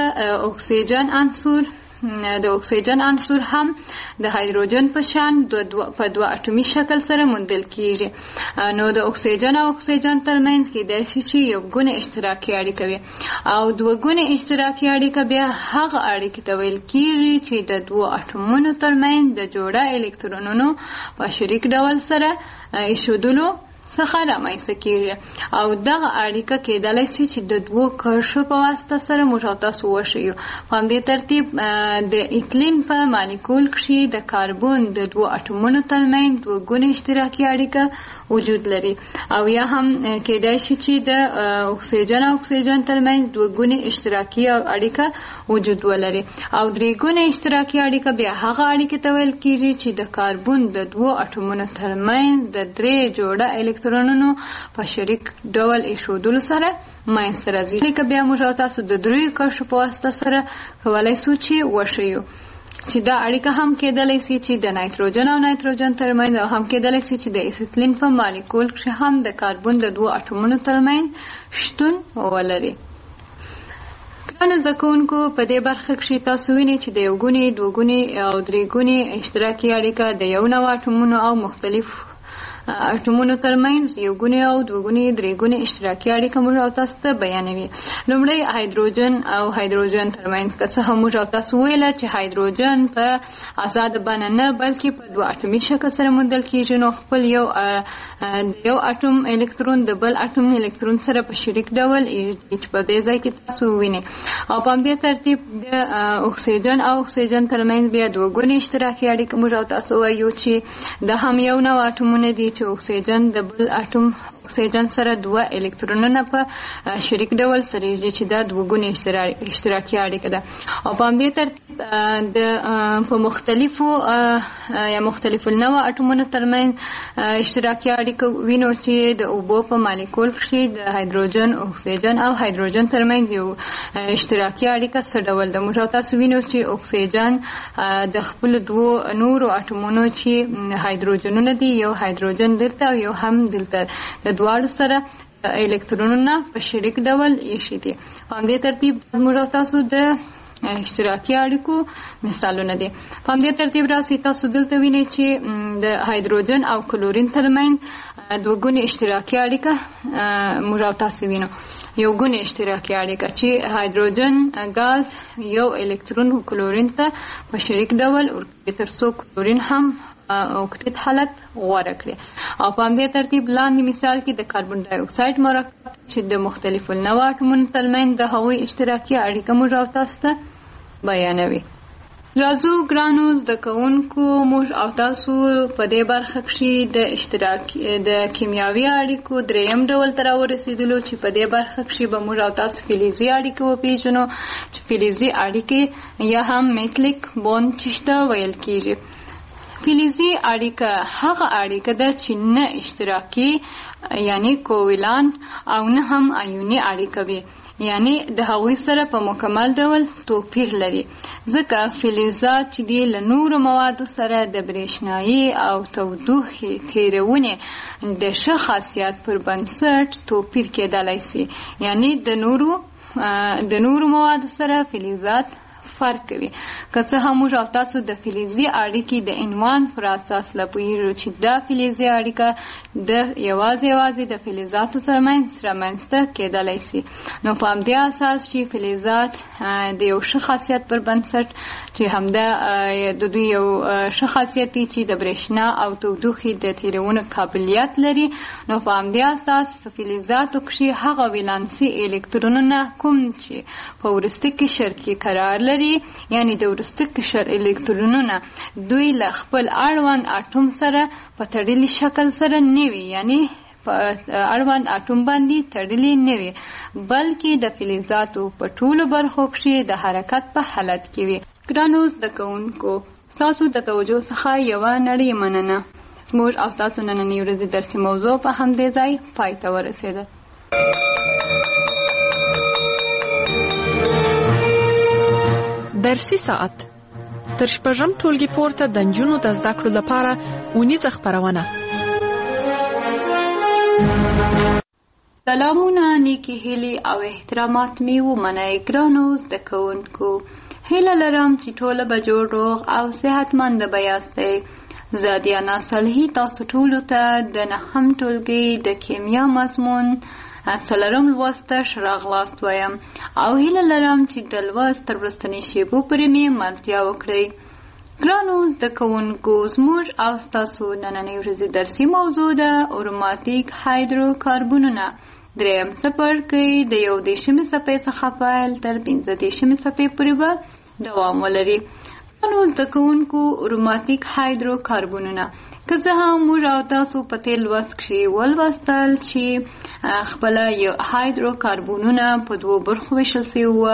د اکسیجن عنصر هم د هایدروجن په شان په دوه اټومي شکل سره موندل کیږي. نو د اکسیجن او اکسیجن ترمنځ کې داسې چې یو ګونه اشتراکي اړیکه وي او دوه ګونه اشتراکي اړیکه بیا هغه اړیکې ته ویل کیږي چې د دوه اټومونو ترمنځ د جوړه الکترونونو په شریک ډول سره ایښودلو څخه رامنځته کیږي او دغه اړیکه کېدلی شي چې د دوو کرښو په واسطه سره موږ او تاسو وښیو. په همدې ترتیب د ایتلین په مالیکول کې د کاربون د دوو اټومونو ترمنځ دوه ګونې اشتراکي اړیکه وجود لري او یا هم کېدای شي چې د اکسیجن او اکسیجن ترمنځ دوه ګونې اشتراکي اړیکه وجود ولري او درې ګونې اشتراکي اړیکه بیا هغه اړیکې ته ویل کېږي چې د کاربون د دوو اټومونو ترمنځ د درې جوړه الکترونونو په شریک ډول ایښودلو سره منځته راځي. لکه بیا موږ او تاسو د دریو کرښو په واسطه سره کولی شو چې وښیو چې دا اړیکه هم کېدلی شي چې د نایتروجن او نایتروجن ترمنځ او هم کېدلی شي چې د اسیتلین په مالیکول کې هم د کاربون د دوو اټومونو ترمنځ شتون ولري. ګرانو زده کوونکو، په دې برخه کې تاسو وینئ چې د یو ګونې، دوه ګونې او درې ګونې اشتراکي اړیکه د یو نوع اټومونو او مختلف اټومونو ترمنځ یو ګونې او دوه ګونې درې ګونې اشتراکي اړیکه موږ او تاسو ته بیانوي. لومړی هایدروجن او هایدروجن ترمنځ که څه هم موږ او تاسو ویله چې هایدروجن په آزاده بڼه نه بلکې په دوه اټومي شکل سره موندل کېږي نو خپل یو اټوم الکترون د بل اټوم الکترون سره په شریک ډول چې په دې ځای کې تاسو وینئ او په همدې ترتیب د اکسیجن او اکسیجن ترمنځ بیا دوه ګونې اشتراکي اړیکه موږ او تاسو وایو چې دا هم یو نوع اټومونه دي چې اکسیجن د بل اټوم اکسیجن سره دوه الکترونونه په شریک ډول سره ایږدي چې دا دوه ګونې اشتراکي اړیکه ده او په همدې ترتیب په مختلفو النوع اټومونو ترمنځ اشتراکي اړیکه وینو چې د اوبو په مالیکول کې د هایدروجن، اکسیجن او هایدروجن ترمنځ یو اشتراکي اړیکه څه ډول ده. موږ تاسو وینو چې اکسیجن د خپل دوو نورو اټومونو چې هایدروجنونه دي، یو هایدروجن دلته او یو هم دلته، د دواړو سره الکترونونه په شریک ډول ایښي دي. په همدې ترتیب موږ تاسو د اشتراکي اړیکو مثالونه دي. په همدې ترتیب راسي تاسو دلته وینئ چې د هایدروجن او کلورین ترمنځ دوه ګونې اشتراکي اړیکه موږ تاسو وینو. یو ګونې اشتراکي اړیکه چې هایدروجن غاز یو الکترون کلورین ته په شریک ډول ورکوي ترڅو کلورین هم اوکتیت حالت غوره کړي او په همدې ترتیب لاندې مثال کې د کاربن ډای اکساید مرکب چې د مختلفو نوع اتومونو ترمنځ د هغوی اشتراکي اړیکه موږ او تاسو ته بیانوي. راځو ګرانو زده کوونکو موږ او تاسو په دې برخه کې د کیمیاوي اړیکو دریم ډول ته راورسېدلو چې په دې برخه کې به موږ او تاسو فلزي اړیکې وپېژنو چې فلزي اړیکې یا هم میټلیک بوند چې ته ویل کېږي. فلزي اړیکه هغه اړیکه ده چې نه اشتراکي یعنی کوولانت او نه هم ایوني اړیکه وي، یعنی د هغوی سره په مکمل ډول توپیر لري، ځکه فلزات چې دي له نورو موادو سره د برېښنایي او تودوخې تیرونې د ښه خاصیت پر بنسټ توپیر کېدلی شي، یعنی د نورو موادو سره فلزات فرق کوي. که څه هم موږ او تاسو د فلزي اړیکې د عنوان پر اساس پوهیږو چې دا فلزي اړیکه د یوازې د فلزاتو ترمنځ رامنځته کېدلی شي، نو په همدې اساس چې فلزات د یو ښه خاصیت پر بنسټ چې همدا د دوی یو ښه خاصیت دی چې د برېښنا او تودوخې د تیرونې قابلیت لري، نو په همدې اساس فلزاتو کې هغه ولانسي الکترونونه کوم چې په وروستي قشر کې قرار لري، یعنی د وروستي قشر الکترونونه دوی له خپل اړوند اټوم سره په تړلي شکل سره نه وي، یعنی په اړوند اټوم باندې تړلي نه وي، بلکې د فلزاتو په ټولو برخو کې د حرکت په حالت کې وي. ګرانو زده کوونکو، تاسو د توجه څخه یوه نړۍ مننه. موږ او تاسو نننۍ ورځې درسي موضوع په همدې ځای پای ته ورسېده. درسي ساعت تر شپږم ټولګي پورته د نجونو د زده کړو لپاره اونیزه خپرونه. سلامونه، نیکی هیلې او احترامات مې ومنئ ګرانو زده کوونکو. هیله لرم چې ټوله به جوړ روغ او صحتمند به یاستئ. زه دیانا صالحي تاسو ټولو ته د نهم ټولګي د کیمیا مضمون څلورم لوست ته ښه راغلاست وایم او هیله لرم چې د لوست تر وروستنۍ شېبو پورې مې ملتیا وکړئ. ګرانو زده کوونکو، زموږ او ستاسو نننۍ ورځې درسي موضوع ده اروماتیک هایدروکاربنونه. دریم څپرکی د 11مې صفحې څخه پیل تر 15مې صفحې پورې به دوام ولري. ګرانو زده کوونکو، اروماتیک هایدروکاربنونه که څه هم موږ او تاسو په تېر لوست کې ولوستل چې خپله هایدروکاربنونه په دوو برخو ویشل سوي وه،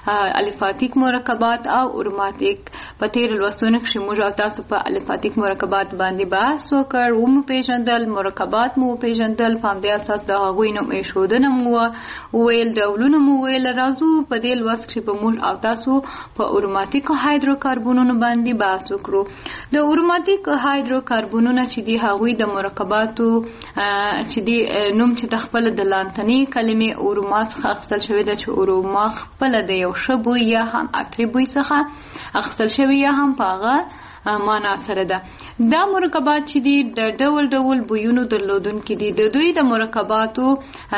الفاتیک مرکبات او اروماتیک. په تېرو لوستونو کې موږ او تاسو په الفاتیک مرکبات باندې بحث وکړ، ومو پیژندل، مرکبات مو وپیژندل، په همدې اساس د هغوی نوم ایښودنه مو وویل، ډولونه مو وویل. راځو په دې لوست کې به موږ او تاسو په اروماتیکو هایدروکاربنونو باندې بحث وکړو. د اروماتیک هایدروکاربنونه چې دي هغوی د مرکباتو چې دي نوم چې د خپل د لاتیني کلمې اوروما څخه اخیستل شوی ده، چې اوروما خپله د یو ښه بوی یا هم عطري بوی څخه اخیستل شوی یا هم په هغه معنا سره ده. دا مرکبات چې دي د ډول ډول بویونو درلودونکي دي. د دوی د مرکباتو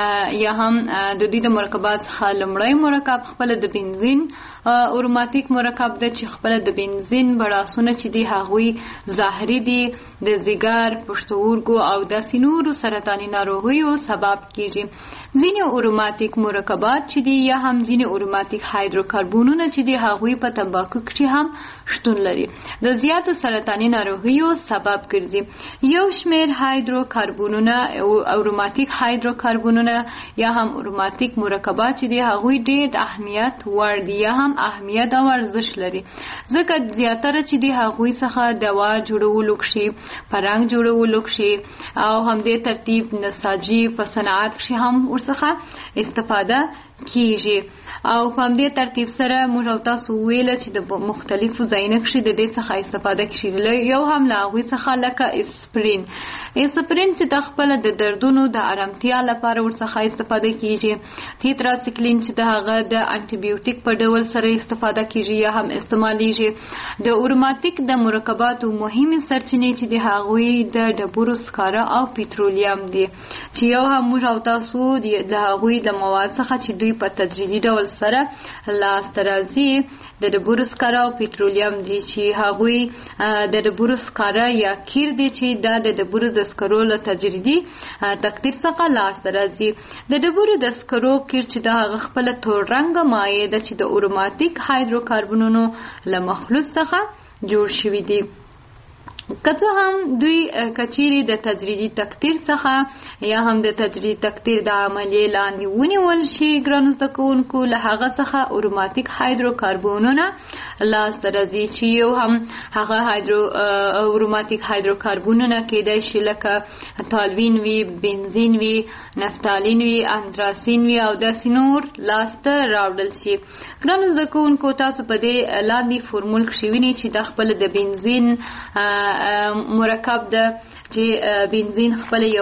یا هم د دوی د مرکبات څخه لومړی مرکب خپله د بنزین اروماتیک مرکب ده، چې خپله د بنزین بړاسونه چې دي هغوی ظاهري دي، د ځیګر، پښتورګو او داسې نورو سرطاني ناروغیو سبب کیږي. ځینې اروماتیک مرکبات چې دي یا هم ځینې اروماتیک هایدروکاربنونه چې دي هغوی په تنباکو کې هم شتون لري، د زیاتو سرطاني ناروغیو سبب ګرځي. یو شمېر هایدروکاربنونه اروماتیک هایدروکاربنونه یا هم اروماتیک مرکبات چې دي هغوی ډېر د اهمیت وړ دي یا هم اهمیت او ارزښت لري، ځکه زیاتره چې دي هغوی څخه دوا جوړولو کښې، پرنګ جوړولو کښې او همدې ترتیب نساجي په صنعت کښې هم ورڅخه استفاده کیږي. او په همدې ترتیب سره موږ او تاسو ویله چې د مختلفو ځایونو کښې د دې څخه استفاده کیږي. یو هم له هغوی څخه لکه اسپرین چې د خپله د دردونو د آرامتیا لپاره ورڅخه استفاده کیږي، تیتراسیکلین چې د هغه د انټي بیوټیک په ډول سره استفاده کیږي یا هم استعمالیږي. د اروماتیک د مرکباتو مهمې سرچینې چې د هغوی د ډبرو سکاره او پټرولیم دي، چې یو هم موږ او تاسو د هغوی د مواد څخه چې دوی په تدریجي ډول سره لاسته راځي د ډبرو سکاره او پټرولیم دي، چې هغوی د ډبرو سکاره یا کیر دی چې دا د ډبرو د سکرو له تجریدي تقدیر څخه لاس راځي. د ډبرو د سکرو کیر چې دا خپل تور رنګه مایع ده چې د اروماتیک هایدروکاربنونو له مخلوط څخه جوړ شوی دی. که څه هم دوی کچيري د تجریدي تقدیر څخه یا هم د تجریدي تقدیر د عملیې لاندې ونیول شي ګرانو زده کوونکو، له هغه څخه اروماتیک هایدروکاربنونه لاس ته راځي چې یو هم هغه اروماتیک هایدروکاربنونه کېدای شي لکه تالوین وي، بنزین وي، نفتالین وي، اندراسین وي او داسې نور لاس ته راوړل شي. ګرانو زده کوونکو تاسو په دې لاندې فورمول کښې وینئ چې دا خپل د بنزین مرکب ده چې بنزین خپل یو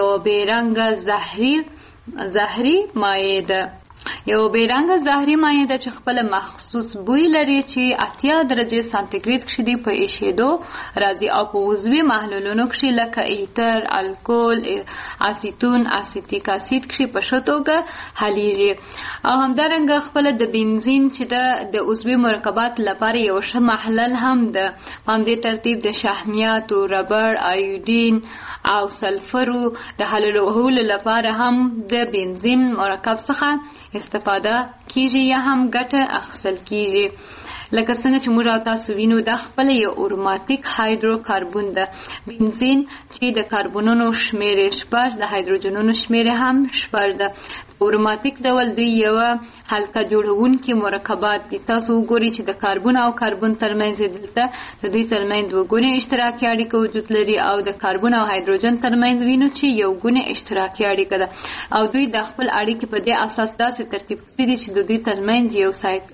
بیرنګه زهري مایع ده، یو بیرنګه زهري مایع ده چې خپل مخصوص بوی لري چې 80 درجه سانتیګریډ کښې دی په ایشېدو راځي او په عضوي محلولونو کښې لکه ایتر، الکول، اسیتون، اسیتیک اسید کښې په ښه توګه حلیږي. او همدارنګه خپل د بنزین چې د عضوي مرکبات لپاره یو ښه محلل هم ده. په همدې ترتیب د شحمیاتو، ربړ، ایودین او سلفرو د حلولو لپاره هم د بنزین مرکب څخه استفاده کیږي یا هم ګټه اخیستل کیږي. لکه څنګه چې موږ او تاسو وینو دا خپل یو اروماتیک هایدروکاربن ده. بنزین چې د کاربونونو شمیرې 6، د هایدروجنونو شمیرې هم 6 ده. اروماتیک ډول دوی یو حلقه جوړونکي مرکبات دي. تاسو وګورئ چې د کاربن او کاربن ترمنځ دلته د دوی ترمنځ دوه ګونې اشتراکي اړیکه وجود لري او د کاربن او هایدروجن ترمنځ وینو چې یو ګونې اشتراکي اړیکه ده او دوی د خپل اړیکې په دې اساس داسې ترتیب کړي دي چې د دوی ترمنځ یو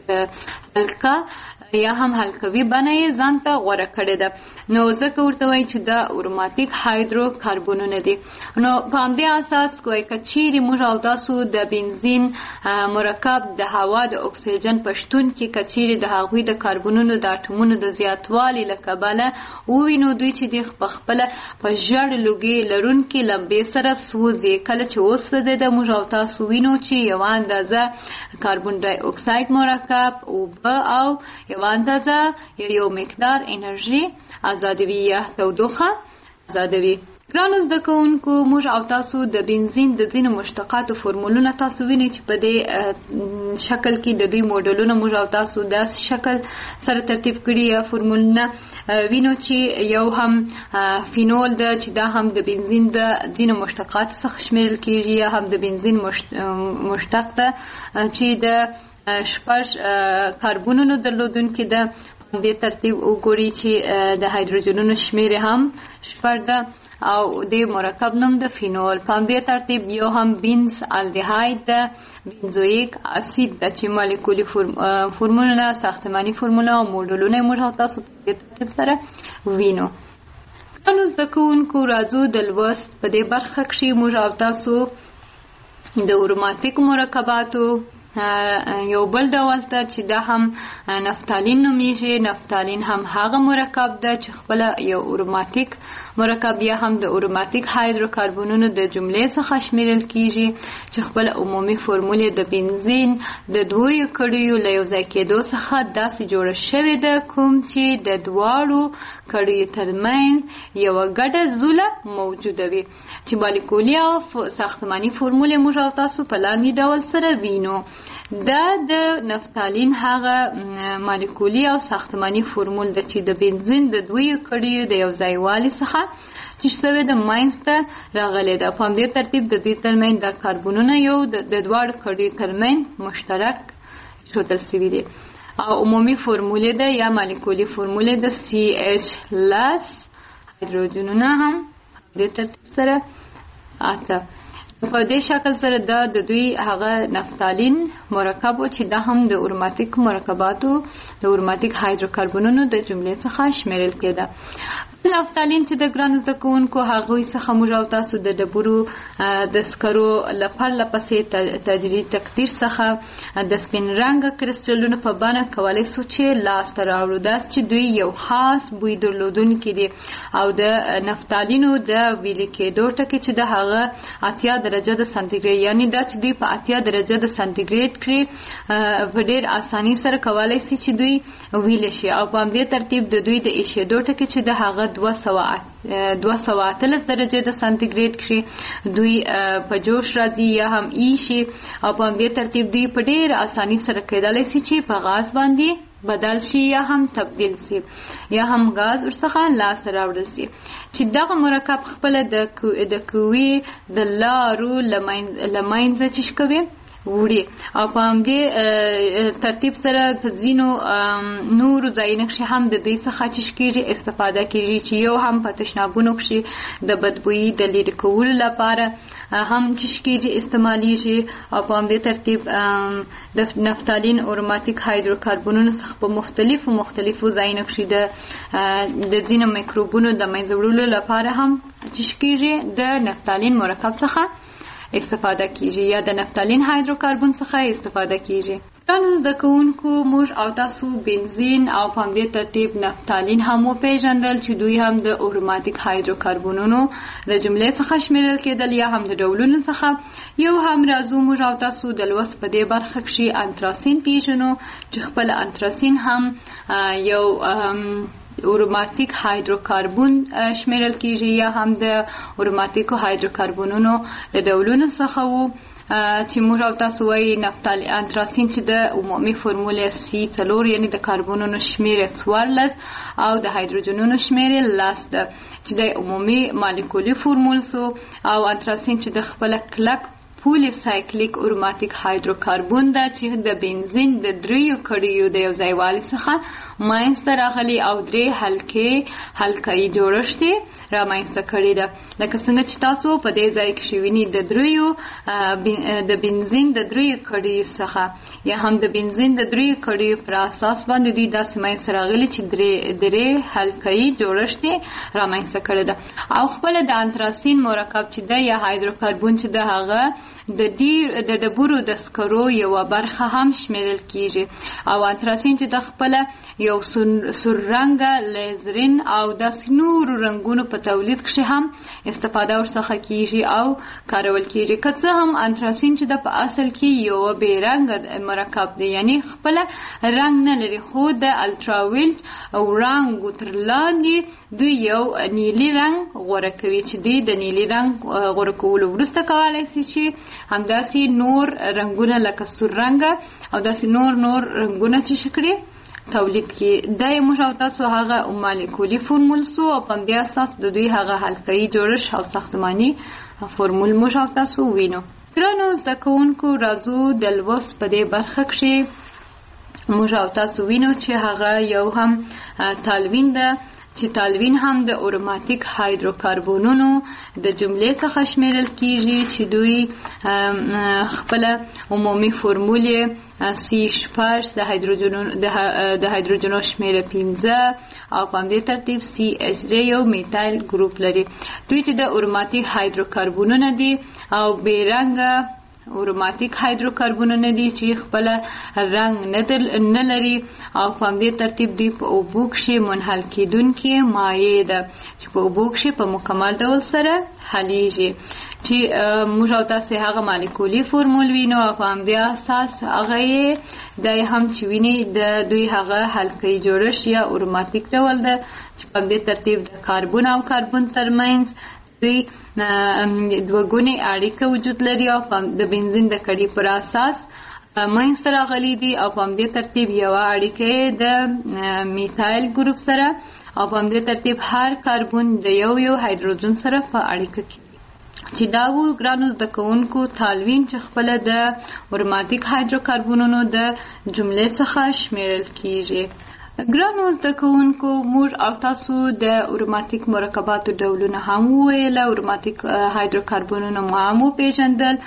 حلقه یا هم حلقوي بڼه یې ځان ته غوره کړې ده. نو ځکه ورته وایي چې دا اروماتیک هایدروکاربنونه دي. نو په همدې اساس وایي که چیرې موږ او تاسو د بنزین مرکب د هوا د اکسیجن په شتون کې که چیرې د هغوی د کاربنونو د اټومونو د زیاتوالي له کبله ووینو دوی چې د خپله په ژړ لوګي لرونکي لمبې سره سوځي. کله چې وسوځي د موږ او تاسو وینو چې یوه اندازه کاربن ډای اکساید مرکب، اوبه او یوه اندازه یو مقدار انرژي آزادوي یا تودوخه آزادوي. ګرانو زده کوونکو موږ او تاسو د بنزین د ځینو مشتقاتو فورمولونه تاسو وینئ چې په دې شکل کې د دوی موډلونه موږ او تاسو داسې شکل سره ترتیب کړي یا فورمولونه وینو چې یو هم فینول ده چې دا هم د بنزین د ځینو مشتقاتو څخه شمیرل کیږي یا هم د بنزین مشتق ده چې د 6 کاربونونو درلودونکي ده. په دې ترتیب وګورئ چې د هایدروجنونو شمیرې هم 6 ده او د مرکب نوم د فینول. په همدې ترتیب یو هم بنز الدهاید ده، بنزویک اسید ده چې مالیکولي فورمولونه، ساختماني فورموله او موډلونه موږ او تاسو په دې ترتیب سره وینو. نو زده کوونکو راځو د لوست په دې برخه کښې موږ او تاسو د اروماتیک مرکباتو یو بل ډول ته چې دا هم نفتالین نومیږي. نفتالین هم هغه مرکب ده چې خپل یو اروماتیک مرکب یا هم د اروماتیک هایدروکاربنونو د جملې څخه شمیرل کیږي چې خپل عمومي فورمول د بنزین د دوو کړیو له یو ځای کېدو څخه داسې جوړه شوې ده کوم چې د دواړو کړیو ترمنځ یوه ګډه زوله موجوده وي چې مالیکولي او ساختماني فورمول موږ او تاسو په لاندې ډول سره وینو. دا د نفتالین هغه مالیکولي او ساختماني فورمول ده چې د بنزین د دوو کړیو د یو ځای والي څخه چې شوې د منځته راغلې ده. په همدې ترتیب د دوی ترمنځ د کاربنونه یو د دواړو کړیو ترمنځ مشترک ښودل شوي دي او عمومي فورمول ده یا مالیکولي فورمول ده CH+ هایدروجنونه هم د ترتیب سره 8. په دې شکل سره دا د دوی هغه نفتالین مرکب چې دا هم د اروماتیک مرکباتو د اروماتیک هایدروکاربنونو د جملې څخه شمیرل کېده. نفتالین چې د ګران زده کوونکو هغوی څخه موږ او تاسو د ډبرو د سکرو لپاره پسې تجربي تقدیر څخه د سپین رنګ کرسټلونو په بڼه کولای شو چې لاس ته راوړو دا چې دوی یو خاص بوی درلودونکي دي او د نفتالینو د ویل کېدو ټکي چې د هغه 80 درجه د سانتیګریډ یعنی دا چې دوی په 80 درجه د سانتیګریډ کې په ډېر اساني سره کولای شي چې دوی ویل شي او په همدې ترتیب د دوی د ایشېدو ټکي چې د هغه 213 درجه د سانتیګریډ کې دوی په جوش راځي یا هم ایشي او په دې ترتیب دوی په ډېر اساني سره کېدای شي چې په غاز باندې بدل شي یا هم تبدیل شي یا هم غاز ورڅخه لاس راوړل شي چې دغه مرکب خپل د قوي د لارو لماینځ چې کوي وړي او په همدې ترتیب سره په ځینو نورو ځایونو کې هم د دې څخه چې کېږي استفاده کېږي چې یو هم په تشنابونو کې د بدبویي د لرې کولو لپاره هم چې کېږي استعمالیږي او په همدې ترتیب د نفتالین اروماتیک هایدروکاربونونو څخه په مختلفو ځایونو کې د ځینو میکروبونو د منځه وړلو لپاره هم چې کېږي د نفتالین مرکب څخه استفاده کیږي یا د نفتالین هایدروکاربون څخه استفاده کیږي. نو زده کوونکو موږ او تاسو بنزین او په همدې ترتیب نفتالین هم وپېژندل چې دوی هم د اروماتیک هایدروکاربونونو د جملې څخه شمیرل کېدل یا هم د ډولونو څخه. یو هم راځو موږ او تاسو د لوست په دې برخه کې انتراسین پیژنو چې خپل انتراسین هم یو اروماتیک هایدروکاربون شمیرل کیږي یا هم د اروماتیکو هایدروکاربونونو د ډولونو څخه وو چې موږ او تاسو وایي انتراسین چې د عمومي فورموله C4 یعنی د کاربونونو شمیره 14 او د هایدروجنونو شمیره 10 ده چې د عمومي مالیکولي فورمول سو او انتراسین چې د خپل کلک پولی سایکلیک اروماتیک هایدروکاربون ده چې د بنزین د دریو کړیو د یو ځایوالي څخه ماینسته راغلي او درې حلقه‌ای جوړښت رامنځته کړي ده لکه څنګه چې تاسو په دې ځای کې وینئ د دریو د بنزین د دریو کړیو څخه یا هم د بنزین د دریو کړیو پر اساس باندې دوی داسې ماینسته راغلي چې درې حلقه‌ای جوړښت رامنځته کړي ده او خپل د انتراسین مرکب چې ده یا هایدروکاربون چې ده هغه د ډبرو د سکرو یو برخه هم شمیرل کیږي او انتراسین چې د خپل یو سور رنګه لیزرین او د نور رنگونو په تولید کې هم استفاده ورڅخه کیږي او کارول کیږي که څه هم انتراسین چې د په اصل کې یو بې رنګه مرکب دی یعنی خپل رنګ نه لري خو د الټراویلټ وړانګو تر لاندې دوی یو نیلي رنګ غوره کوي چې دی د نیلي رنګ غوره کولو وروسته کولی شي چې همداسې نور رنګونه لکه سور رنګه او داسې نور رنګونه چې کړي تولید کې دا موږ او تاسو هغه مالیکولي فورمول سو او په دې اساس د دوی هغه حلقه‌ای جوړښت او ساختماني فورمول موږ او تاسو وینو. ګرانو زده کوونکو راځو د لوست په دې برخه کې موږ او تاسو وینو چې هغه یو هم تالوین ده چې تالوین هم د اروماتیک هایدروکاربونونو د جملې څخه شمیرل کیږي چې دوی خپل عمومي فورموله C4 د هایدروجنونو شمیره 15 او په همدې ترتیب CH یو میتایل ګروپ لري. دوی چې د اروماتیک هایدروکاربونونه دي او بې رنګه اروماتیک هایدروکاربونونه دي چې خپل رنګ نه لري او په همدې ترتیب دوی په اوبو کې منحل کېدونکې مایع ده چې په اوبو کې په مکمل ډول سره حلیږي چې موږ او تاسو هغه مالیکولي فورمول وینو او په همدې اساس هغه د هم چې ویني د دوی هغه حلقه‌ای جوړښت یا اروماتیک ډول ده چې په همدې ترتیب د کاربن او کاربن ترمنځ دوی دوګونی اړیکه وجود لري او د بنزین د کړي پر اساس منځته راغلي دي او په همدې ترتیب یو اړیکه د میتایل ګروپ سره او په همدې ترتیب هر کاربن د یو هایدروجن سره په اړیکه کې چې دا وو ګرانو زده کوونکو تالوین چې خپل د اروماتیک هایدروکاربونونو د جملې څخه شمیرل کیږي. ګرانو زده کوونکو موږ او تاسو د اروماتیک مرکباتو ډولونه هم وویل اروماتیک هایدروکاربونونه هم وپېژندل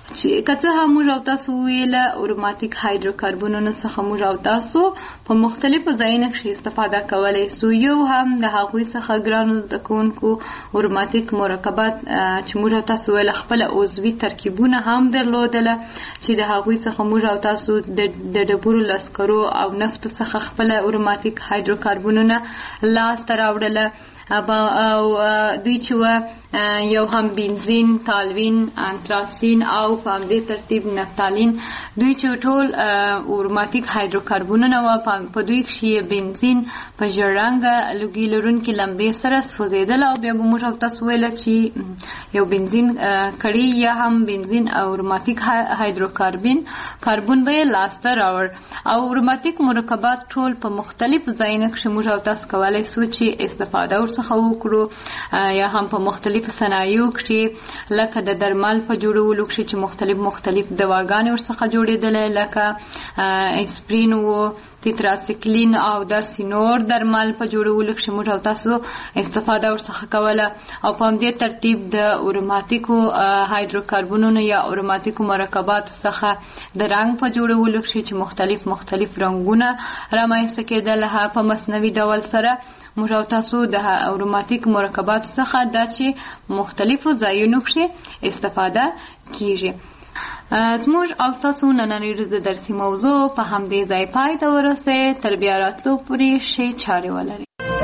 چې کڅه هم موږ او تاسو ویل اروماتیک هایدروکاربونونو څخه موږ او تاسو په مختلفو ځایونو کې استفاده کولای سو. یو هم د هغوی څخه ګرانو د کوونکو اروماتیک مرکبات چې موږ او تاسو ویل خپل عضوي ترکیبونه هم درلودل چې د هغوی څخه موږ او تاسو د ډبرو لسکرو او نفت څخه خپل اروماتیک هایدروکاربونونه لاس ته راوړل او دوی چې یو هم بنزین، تالوین، انتراسین او په همدې ترتیب نفتالین. دوی چې ټول اروماتیک هایدروکاربونونه و په دوی کې بنزین په ژېړ رنګه لوګي لرونکي لمبې سره سوځېدل او بیا به موږ او تاسو ویل چې یو بنزین کړي یا هم بنزین او اروماتیک کاربون به لاس ته راوړ. او اروماتیک مرکبات ټول په مختلف ځایونو کې موږ او تاسو کولای سو چې استفاده ورڅخه وکړو یا هم په مختلف صنایعو کې لکه د درمل په جوړولو کې چې مختلف دواګانې ورڅخه جوړېدلې لکه اسپرین و تیتراسیکلین او داسې نور درمل په جوړولو کې موږ او تاسو استفاده ورڅخه کوله. او په همدې ترتیب د اروماتیکو هایدروکاربونونو یا اروماتیکو مرکباتو څخه د رنګ په جوړولو کې چې مختلف رنګونه رامنځته کېدل په مصنوعي ډول سره. موږ او تاسو د اروماتیک مرکبات څخه دا چې مختلفو ځایونو کې استفاده کیږي. زموږ او تاسو نننۍ ورځ درسي موضوع په همدې ځای پای ته ورسېد. تر بیا راتلو پورې ښې چارې ولرئ.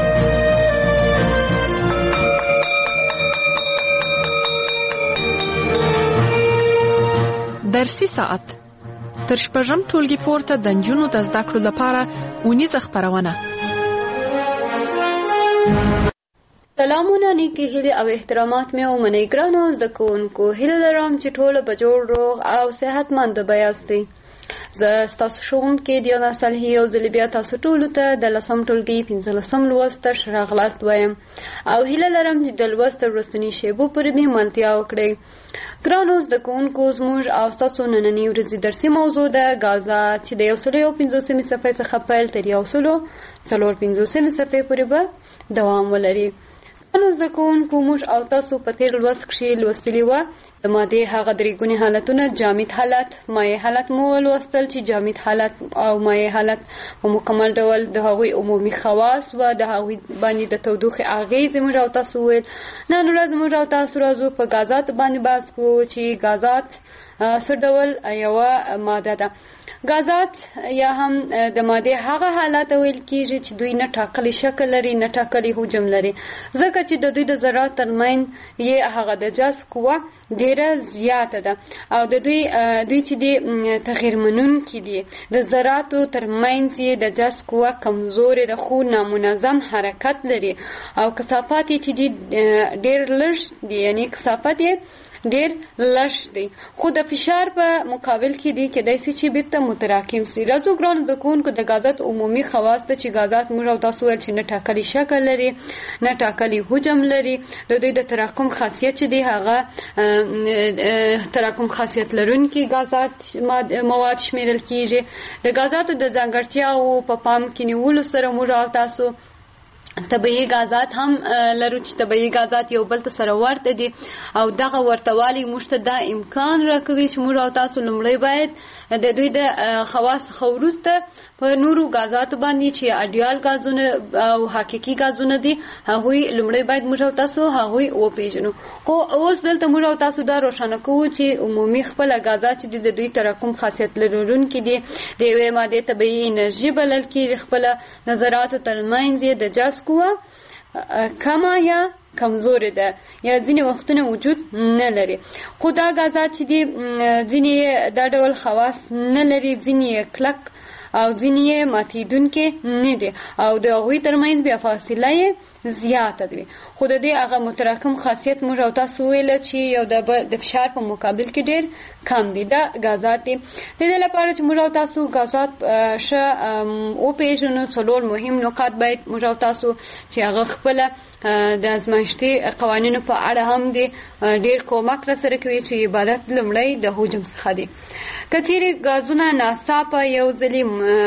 درسي ساعت تر شپږم ټولګي پورته د نجونو د زده کړو لپاره اونیزه خپرونه. سلامونه، نیکی هیلې او احترامات مې ومنئ. ګرانو زده کوونکو، هیله لرم چې ټوله به جوړ، روغ او صحتمند به یاستئ. زه ستاسو ښوونکې دیانا صالحي یو ځل بیا تاسو ټولو ته د 10م ټولګي 15م لوست ته ښه راغلاست وایم او هیله لرم چې د لوست تر وروستنۍ شېبو پورې مې ملتیا وکړئ. ګرانو زده کوونکو، زموږ او ستاسو نننۍ ورځې درسي موضوع ده غازات چې د 150 صفحې څخه پیل تر 154 صفحې پورې به دوام ولري. ګرانو زده کوونکو، موږ او تاسو په تېر لوست کښې لوستلي وه د مادې هغه درې ګونې حالتونه، جامد حالت، مایع حالت مو ولوستل چې جامد حالت او مایع حالت په مکمل ډول د هغوی عمومي خواص و د هغوی باندې د تودوخې اغېزې موږ او تاسو ویل. نن ورځ موږ او تاسو راځو په غازات باندې بحث کوو چې غازات څه ډول یوه ماده ده. غازات یا هم د مادې هغه حالات ویل کېږي چې دوی نه ټاکلی شکل لري، نه ټاکلی حجم لري، ځکه چې د دوی د ذرات ترمنځ یې هغه د جذب قوه ډیره زیاته ده او د دوی چې دی تغیر منونکي دي. د ذراتو ترمنځ یې د جذب قوه کمزورې ده خو نامنظم حرکت لري او کثافات یې چې دی ډیر لږ دي، یعنی کثافت یې ډیر لږ دی خو د فشار په مقابل کې دی کېدای شي چې بیرته متراکم شي. راځو ګرانو زده کوونکو، د غازات عمومي خواص ته چې غازات موږ او تاسو ویل چې نه ټاکلی شکل لري، نه ټاکلی حجم لري. د دوی د تراکم خاصیت چې دی هغه تراکم خاصیت لرونکي غازات مواد شمیرل کیږي. د غازاتو د ځانګړتیاو په پام کې نیولو سره موږ او تاسو طبیعي غازات هم لرو چې طبیعي غازات یو بل ته سره ورته دي او دغه ورتوالی موږ ته دا امکان راکوي چې موږ او تاسو لومړی باید د دوی د خواص څخه وروسته په نورو غازاتو باندې چې اډیال غازونه او حقیقي غازونه دي هغوی لومړی باید موږ او تاسو هغوی وپېژنو. خو اوس دلته موږ او تاسو دا روښانه کوو چې عمومي خپله غازات چې د دوی تراکم خاصیت لرونکي دي د یوې مادې طبیعي انرژي بلل کېږي. خپله نظراتو ترمنځ یې د جذب قوه کمه یا کمزورې ده یا ځینې وختونه وجود نه لري. خو دا غازات چې دي ځینې دا ډول خواص نه لري، ځینې کلک او ځینې ماتېدونکي نه دي او د هغوی ترمنځ بیا فاصله یې زیاته دی. خو د دې هغه متراکم خاصیت موږ او تاسو ویل چې یو د فشار په مقابل کې ډېر کم دي. دا غازات دي. د دې لپاره چې موږ او تاسو غازات ښه وپېژنو، څلور مهم نکات باید موږ او تاسو چې هغه خپله د ازمایښتي قوانینو په اړه هم دي ډېر کومک راسره کوي چې عبارت لومړی د حجم څخه دي. کچېرې غازونه ناڅاپه یو ځلې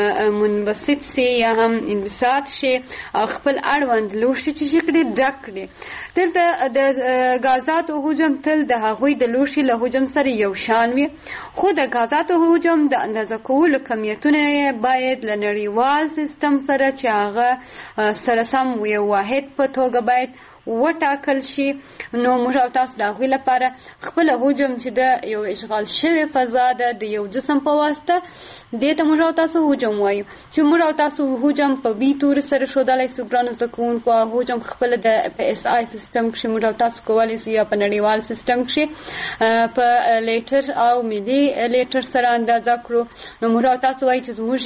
منبسط سي یا هم انبساط شي او خپل اړوند لوښي چې کړي ډک کړي. دلته د غازاتو حجم تل د هغوی د لوښي له حجم سره یو شان وي، خو د غازاتو حجم د اندازه کولو کمیتونه باید له نړیوال سیستم سره چې هغه سره سم یو واحد په توګه باید وټاکل شي. نو موږ او تاسو د هغوی لپاره خپل حجم چې د یو اشغال شوی فضا ده د یو جسم په واسطه دې ته موږ او تاسو حجم وایو، چې موږ او تاسو حجم په بي توري سره ښودلی سو. ګرانو زده کوونکو حجم خپله د په اس آی سیستم کښې موږ او تاسو کولی سو یا په نړیوال سیستم کښې په لیټر او ملي لیټر سره اندازه کړو. نو موږ او تاسو وایو چې زموږ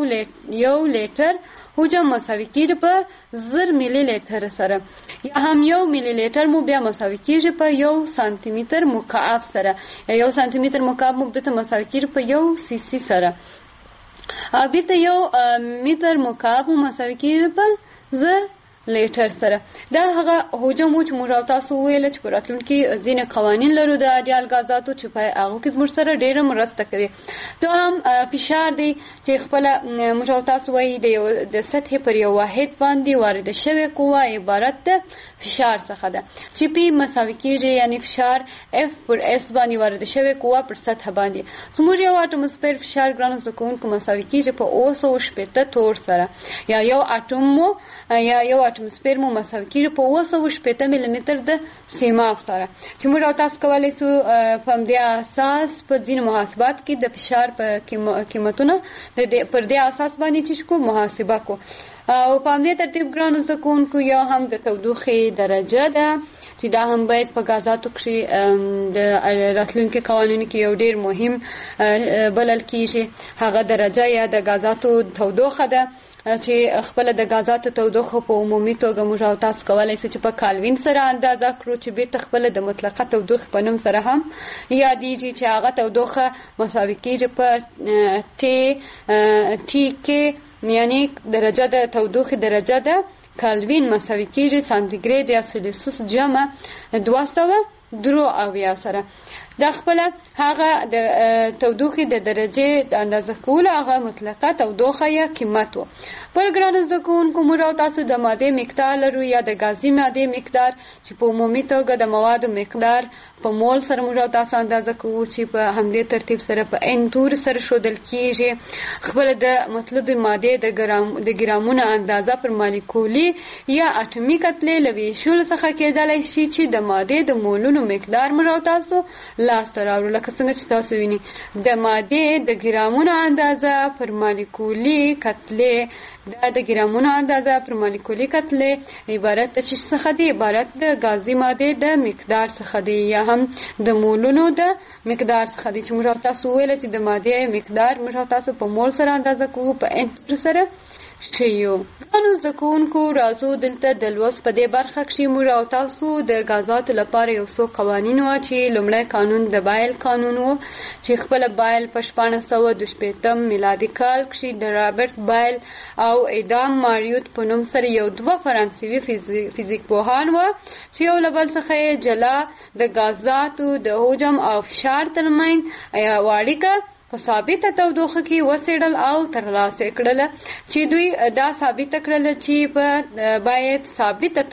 یو لیټر حجم مساوي کېږي په 1000 ملي لیټر سره، یا هم 1 ملي لیټر مو بیا مساوي کېږي په 1 سانتي متر مکعب سره، یا 1 سانتي متر مکعب مو بیرته مساوي کېږي په 1 سی سی سره، او بیرته 1 متر مکعب مو مساوي کېږي په 1000 لیټر سره. دا هغه حجم چې موږ او تاسو وویل چې په راتلونکي ځینې قوانین لرو د ایډیال غازاتو چې په هغو کې زموږ سره ډېره مرسته کوي. دوهم فشار دی چې خپله موږ او تاسو وایي د سطحې پر یو واحد باندې وارده شوې قوه عبارت ده فشار څخه ده، چې پی مساوي کېږي یعنی فشار اف پر اس باندې وارده شوې قوه پر سطح باندې. زموږ یو اټموسفیر فشار ګرانو زده کوونکو مساوي کېږي په 280 تور سره، یا یو اټوم مو یا یو اټموسفیر مو مساوي کېږي په 280 ملي متر د سیماب سره، چې موږ او تاسو کولی سو په همدې اساس په ځینو محاسبات کې د فشار په قیمتونه پر دې اساس باندې چې کو محاسبه کو. او په همدې ترتیب ګرانو زده کوونکو یا هم د تودوخې درجه ده چې دا هم باید په غازاتو کښې د راتلونکي قوانینو کې یو ډېر مهم بلل کېږي. هغه درجه یا د غازاتو تودوخه ده چې خپله د غازاتو تودوخه په عمومي توګه موږ او تاسو کولی سو چې په کالوین سره اندازه کړو، چې بیرته خپله د مطلقه تودوخې په نوم سره هم یادیږي، چې هغه تودوخه مساوي کېږي په ټي کې، یعنی درجه د تودوخې درجه ده کالوین مساوي کېږي سانتیګریډ یا سلسیوس جمع 273 سره. دا خپله هغه د تودوخې د درجې د اندازه کولو هغه مطلقه تودوخه یا قیمت و. بل ګرانو زده کوونکو موږ او تاسو د مادې مقدار لرو یا د غازي مادې مقدار، چې په عمومي توګه د موادو مقدار په مول سره موږ او تاسو اندازه کوو، چې په همدې ترتیب سره په ان تور سره ښودل کېږي. خپله د مطلوبې مادې د ګرامونو اندازه پر مالیکولي یا اټومي کتلې له ویشلو څخه کېدلی شي، چې د مادې د مولونو مقدار موږ او تاسو لاسته راوړو. لکه څنګه چې تاسو ویني د مادې د ګرامونو اندازه پر مالیکولي کتلې، دا د ګرامونو اندازه پر مالیکولي کتلې عبارت د څه څخه دی؟ عبارت د غازي مادې د مقدار څخه دی، یا هم د مولونو د مقدار څخه دی، چې موږ تاسو ویل چې د مادې مقدار موږ تاسو په مول سره اندازه کوو په انټر سره شیو. ګرانو زده کوونکو راځو دلته د لوست په دې برخه کښې موږ او تاسو د غازاتو لپاره یو څو قوانین و، چې لومړی قانون د بایل قانون و، چې خپله بایل په 1626 میلادي کال کښې د رابرټ بایل او ادام ماریوت په نوم سره یو 2 فرانسوي فزیک پوهان و، چې یو له بل څخه یې جلا د غازاتو د حجم او فشار ترمنځ اړیکه په ثابته تودوخه کې وڅېړل او ترلاسه کړله، چې دوی دا ثابته کړله چې باید په ثابته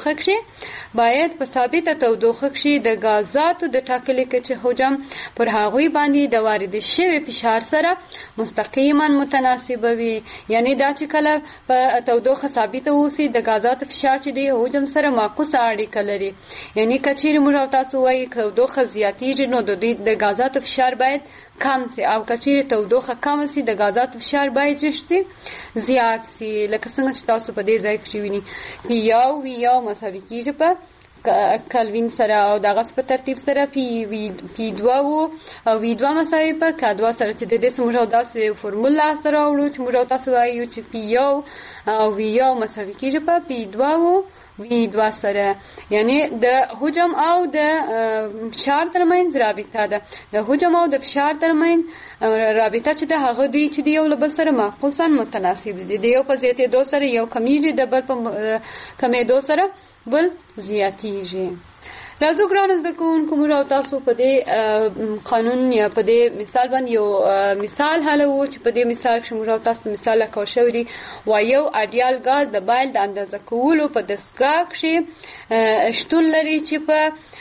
تودوخه کې د غازاتو د ټاکلې کچې حجم پر هغوی باندې د وارد شوي فشار سره مستقیما متناسبه وي. یعنی دا چې کله په تودوخه ثابته اوسي د غازاتو فشار چې د حجم سره معکوسه اړیکه لري. یعنی که چیرې موږ تاسو وایي تودوخه زیاتیږي نو د غازاتو فشار باید کم سي، او که چیرې تودوخه کمه سي د غازاتو فشار باید زیات سي. لکه څنګه چې تاسو په دې ځای کې ویني پی یو مساوي کېږي په کلوین سره، او دغه په ترتیب سره پی 2 او وی 2 مساوي په K2 سره، چې د دې څخه موږ داسې فورمول لاسته راوړو چې موږ تاسو وایو چې پی 1 او وی 1 مساوي کېږي په پی 2 او وی 2 سره. یعنی د حجم او د فشار ترمنځ رابطه ده. د حجم او د فشار ترمنځ رابطه چې د هغه دی چې د یو له بل سره معکوساً متناسب دي. د یو په زیاتېدو سره یو کمیږي، د بل په کمېدو سره بل زیاتیږي. راځو ګرانو زده کوونکو موږ او تاسو په دې قانون یا په دې مثال باندې یو مثال حلوو چې په دې مثال کې موږ او تاسو مثال راکول شوی دی یو اډیال غاز د بایل د اندازه کولو په دستګاه کې شتون لري چې په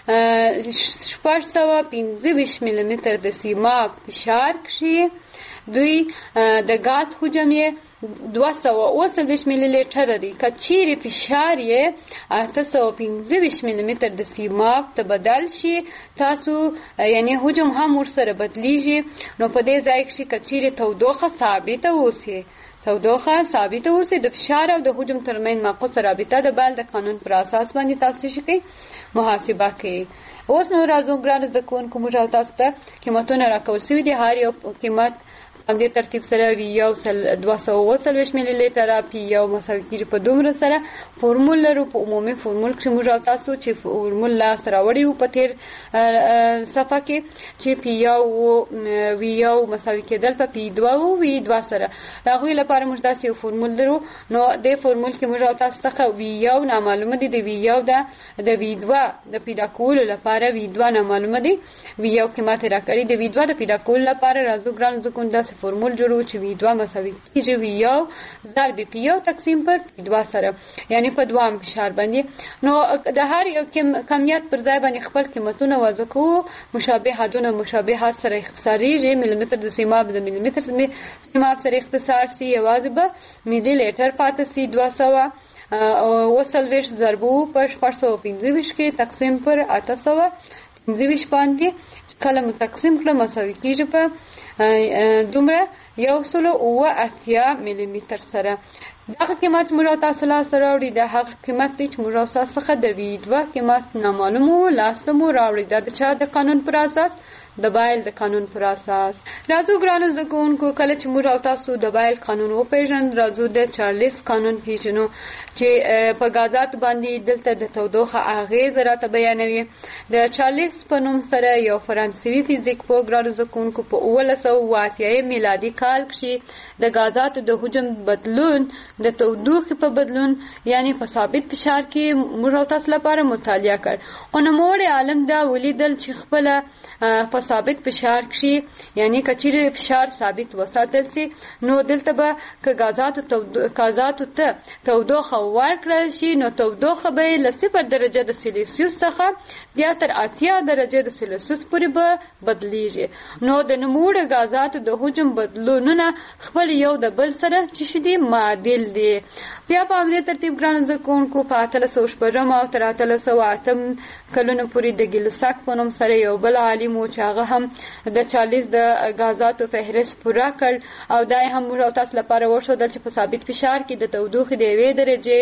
425 ملي متر د سیماب فشار کې دوی د غاز حجم یې 228 ملي لیټر دی. کچيري فشار یې 815 ملي متر د سیماب ته بدل شي تاسو یعنی حجم هم ورسره بدلیږي نو په دې ځای کې کچيري تودوخه ثابته اوسي د فشار او د حجم ترمن معقوسه رابطه د بال د قانون پر اساس باندې تاسو شي محاسبه کوي. اوس نو راځو ګران زکون کوم راو تاسو ته قیمتونه راکول سوي دي. هر یو قیمت په دې ترتیب سره یو 230 ملي لیټر پی یو مساوي کیږي په دومره سره فورمول لرو. په عمومي فورمول کې موږ تاسو چې فورمول لا سره وړي په تیر صفحه کې چې پی یو مساوي کېدل په پی 2 او وی 2 سره دا غوي لپاره موږ داسې یو فورمول لرو. نو د فورمول کې موږ تاسو څخه وی یو نامعلومه دي د وی یو د وی 2 د پیدا کول لپاره وی 2 نامعلومه دي. وی یو قیمت راکړي د وی 2 د پیدا کول لپاره راځو ګران زکون داسې فورمول جوړو چې وی 2 مساوي کیږي وی یو ضرب پی یو تقسیم پر پی 2 سره یعنی په دوام فشار باندې. نو د هر یو کمیت پر ځای باندې خپل قیمتونه وضع کوو. مشابهات سره اختصاریږي. ملي متر د سیماب د ملي متر سیماب سره اختصار سي یوازې به ملي لیټر پاتې سي 200 وسلويش ضربو پر 425 کې تقسیم پر 825 باندې کله تقسیم کړه مساوي کیږي په دومره 180 ملي متر سره. دغه قیمت مراد تاسو سره راوړي د هغه قیمت چې مراد څخه د وی 2 قیمت نامعلومه لاستمو راوړي د چا د قانون پر اساس د بایل د قانون پر اساس. راځو ګرانو زکونکو کله چې موږ تاسو د بایل قانون او پیژن راځو د چارلز قانون پیژنو چې په غازات باندې دلته د تودوخه اغیز راته بیانوي. د چارلز په نوم سره یو فرانسوي فزیک په ګرانو زکونکو په 1980 میلادي کال کې د غازات د حجم بدلون د تودوخه په بدلون یعنی په ثابت فشار کې موږ تاسو لپاره مطالعه کړ. او نوموړ عالم دا ولیدل چې خپل په ثابت فشار کې یعنی کچېره فشار ثابت وساتل سي نو دلته به غازات ته تودوخه ورکړل شي نو تودوخه به له 0 درجه د سلسیوس څخه بیا تر 80 درجه د سلسیوس پورې به بدلیږي. نو د نموړ غازات د حجم بدلونونه خپل یو د بل سره چې شدي معادل دي. بیا په دې ترتیب ګران زکونکو په 1300 او تر 1308 کلونو پورې د ګیلساک په نوم سره یو بل عالم و چې هغه هم د 40 د غازاتو فهرست پورا کړ او دای هم موږ تاسو لپاره ورښودل چې په ثابت فشار کې د تودوخې د 1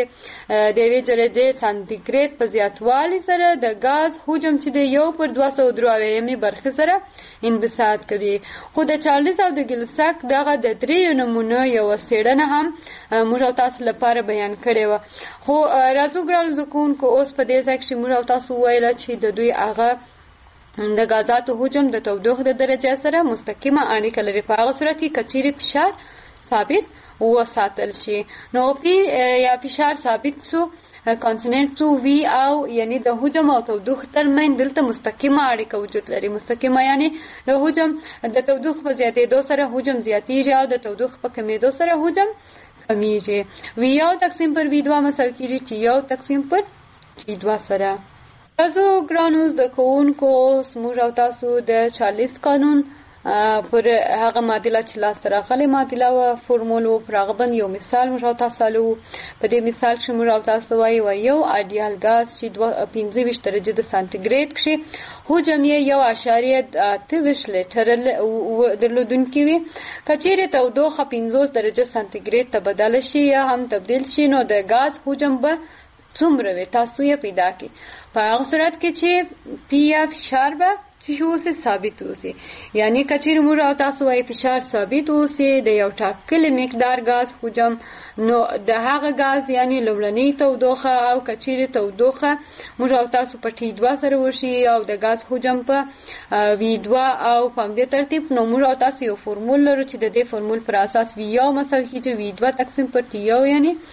درجه سانتیګریډ په زیاتوالي سره د غاز حجم چې د 1/293 برخه سره انبساط کوي. خو د 40 او د ګیلساک دغه د 3 نمونه یو څېړنه هم موږ تاسو لپاره بیان کړې و. خو راځو ګران زکونکو اوس په دې ځای کې موږ تاسو وایل چې د دوی هغه د غازاتو حجم د تودوخې د درجه سره مستقیمه اړیکه لري په هغه صورت کې کچېره فشار ثابت وساتل شي. نو پی یا فشار ثابت شو کانسنټ تو وی او یعنی د حجم او تودوخې ترمن دلته مستقیمه اړیکه وجود لري. مستقیمه یعنی د حجم د تودوخې په زیاتېدو سره حجم زیاتېږي او د تودوخې په کمیدو سره حجم کمیږي. وی یو تقسیم پر وی 2 مساوي کیږي چې یو تقسیم پر وی 2 سره. تاسو ګرانو د کوونکو موږ او تاسو د 40 قانون پر هغه معادله چې لاس سره غلي معادله او فورمول او پرغبن یو مثال موږ تاسو له په دې مثال کې موږ تاسو وایو یو اډیال غاز چې 25 درجه د سانتیګریډ کې حجم یې 1.23 لیټر درلودونکي وي. کچېره تودوخه 50 درجه سانتیګریډ ته بدل شي یا هم تبدیل شي نو د غاز حجم به څومره وي تاسو یې پیدا کړئ. په هغه صورت کې چې پی اف فشار به چې اوسه ثابت اوسه یعنی کچېره موږ تاسو وايي فشار ثابت اوسه د یو ټاکلي مقدار غاز حجم نو د هغه غاز یعنی لومړنی تودوخه او کچېره تودوخه موږ تاسو په ټي 2 سره وشي او د غاز حجم په وی 2 او په دې ترتیب نو موږ تاسو یو فورمول لرو چې د دې فورمول پر اساس وی یو مساوي کیږي وی 2 تقسیم پر ټي یو یعنی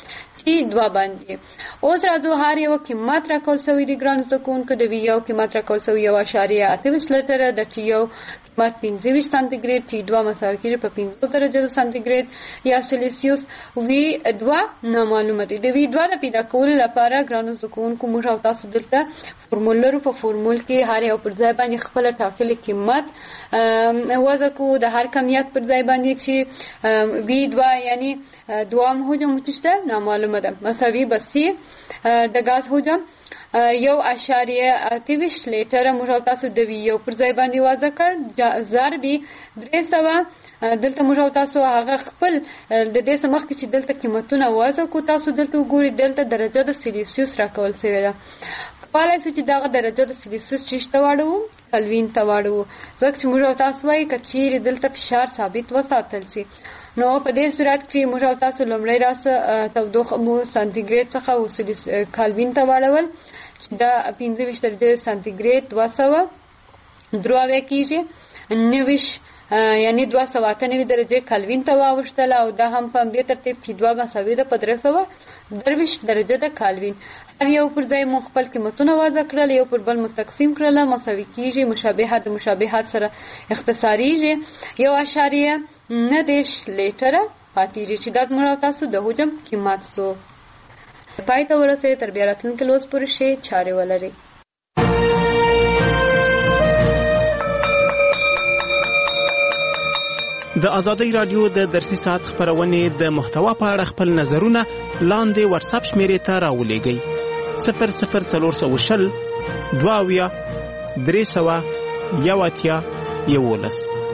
2 باندې. اوس راځو هر یو قیمت راکول شوی دی ګران زده کوونکو. د وی یو قیمت راکول شوی 1.28 لیټره د ټي یو قیمت 25 سانتیګریډ، ټي 2 مساوي کیږي په 15 درجه سانتیګریډ یا سیلسیوس. وی 2 نامعلومه دي. د وی 2 د پیدا کولو لپاره ګران زده کوونکو موږ او تاسو دلته فورمول لرو. په فورمول کې هر یو پر ځای باندې خپل ټاکلي قیمت وضع کو. د هر کمیت پر ځای باندې چې وی 2 یعنی دوام حجم چشته نامعلومه ده مساوي بسی د غاز حجم 1.28 لیټره موږ تاسو د وی یو پر ځای باندې وضع کړ ضربي 300. دلته موږ تاسو هغه خپل د دې سمخ کې چې دلته قیمتونه وضع کو تاسو دلته وګورئ دلته درجه د سیلسیوس راکول شوی ده. کله چې دا درجه د سیلسیوس چشته واړو کلوین ته واړو ځکه چې موږ تاسو وايي کچیر دلته فشار ثابت وساتل شي. نو په دې صورت کې موږ تاسو لومړی راس تودوخه مو سانتیګریډ څخه او کلوین ته واړول. دا 25 درجه سانتیګریډ 293 کیږي 90 یعنی 298 درجه کلوین ته واوښتل او دا هم په دې ترتیب چې 2 مساوي ده په 320 درجه د کلوین. هر یو پر ځای مو خپل قیمتونه وضع کړل یو پر بل متقسیم کړل مساوي کیږي مشابهت د مشابهت سره اختصاریږي 1.9 لیټره پاتېږي چې دا زموږ تاسو د حجم قیمت سو. پای ته ورسې تر بیا راتلونکي لوست پورې شی چارې ولري. د ازادۍ رادیو د درسي ساعت خبرونه د محتوا په اړه خپل نظرونه لاندې واتس اپ شمیرې ته راولېږئ 00420 22 300 11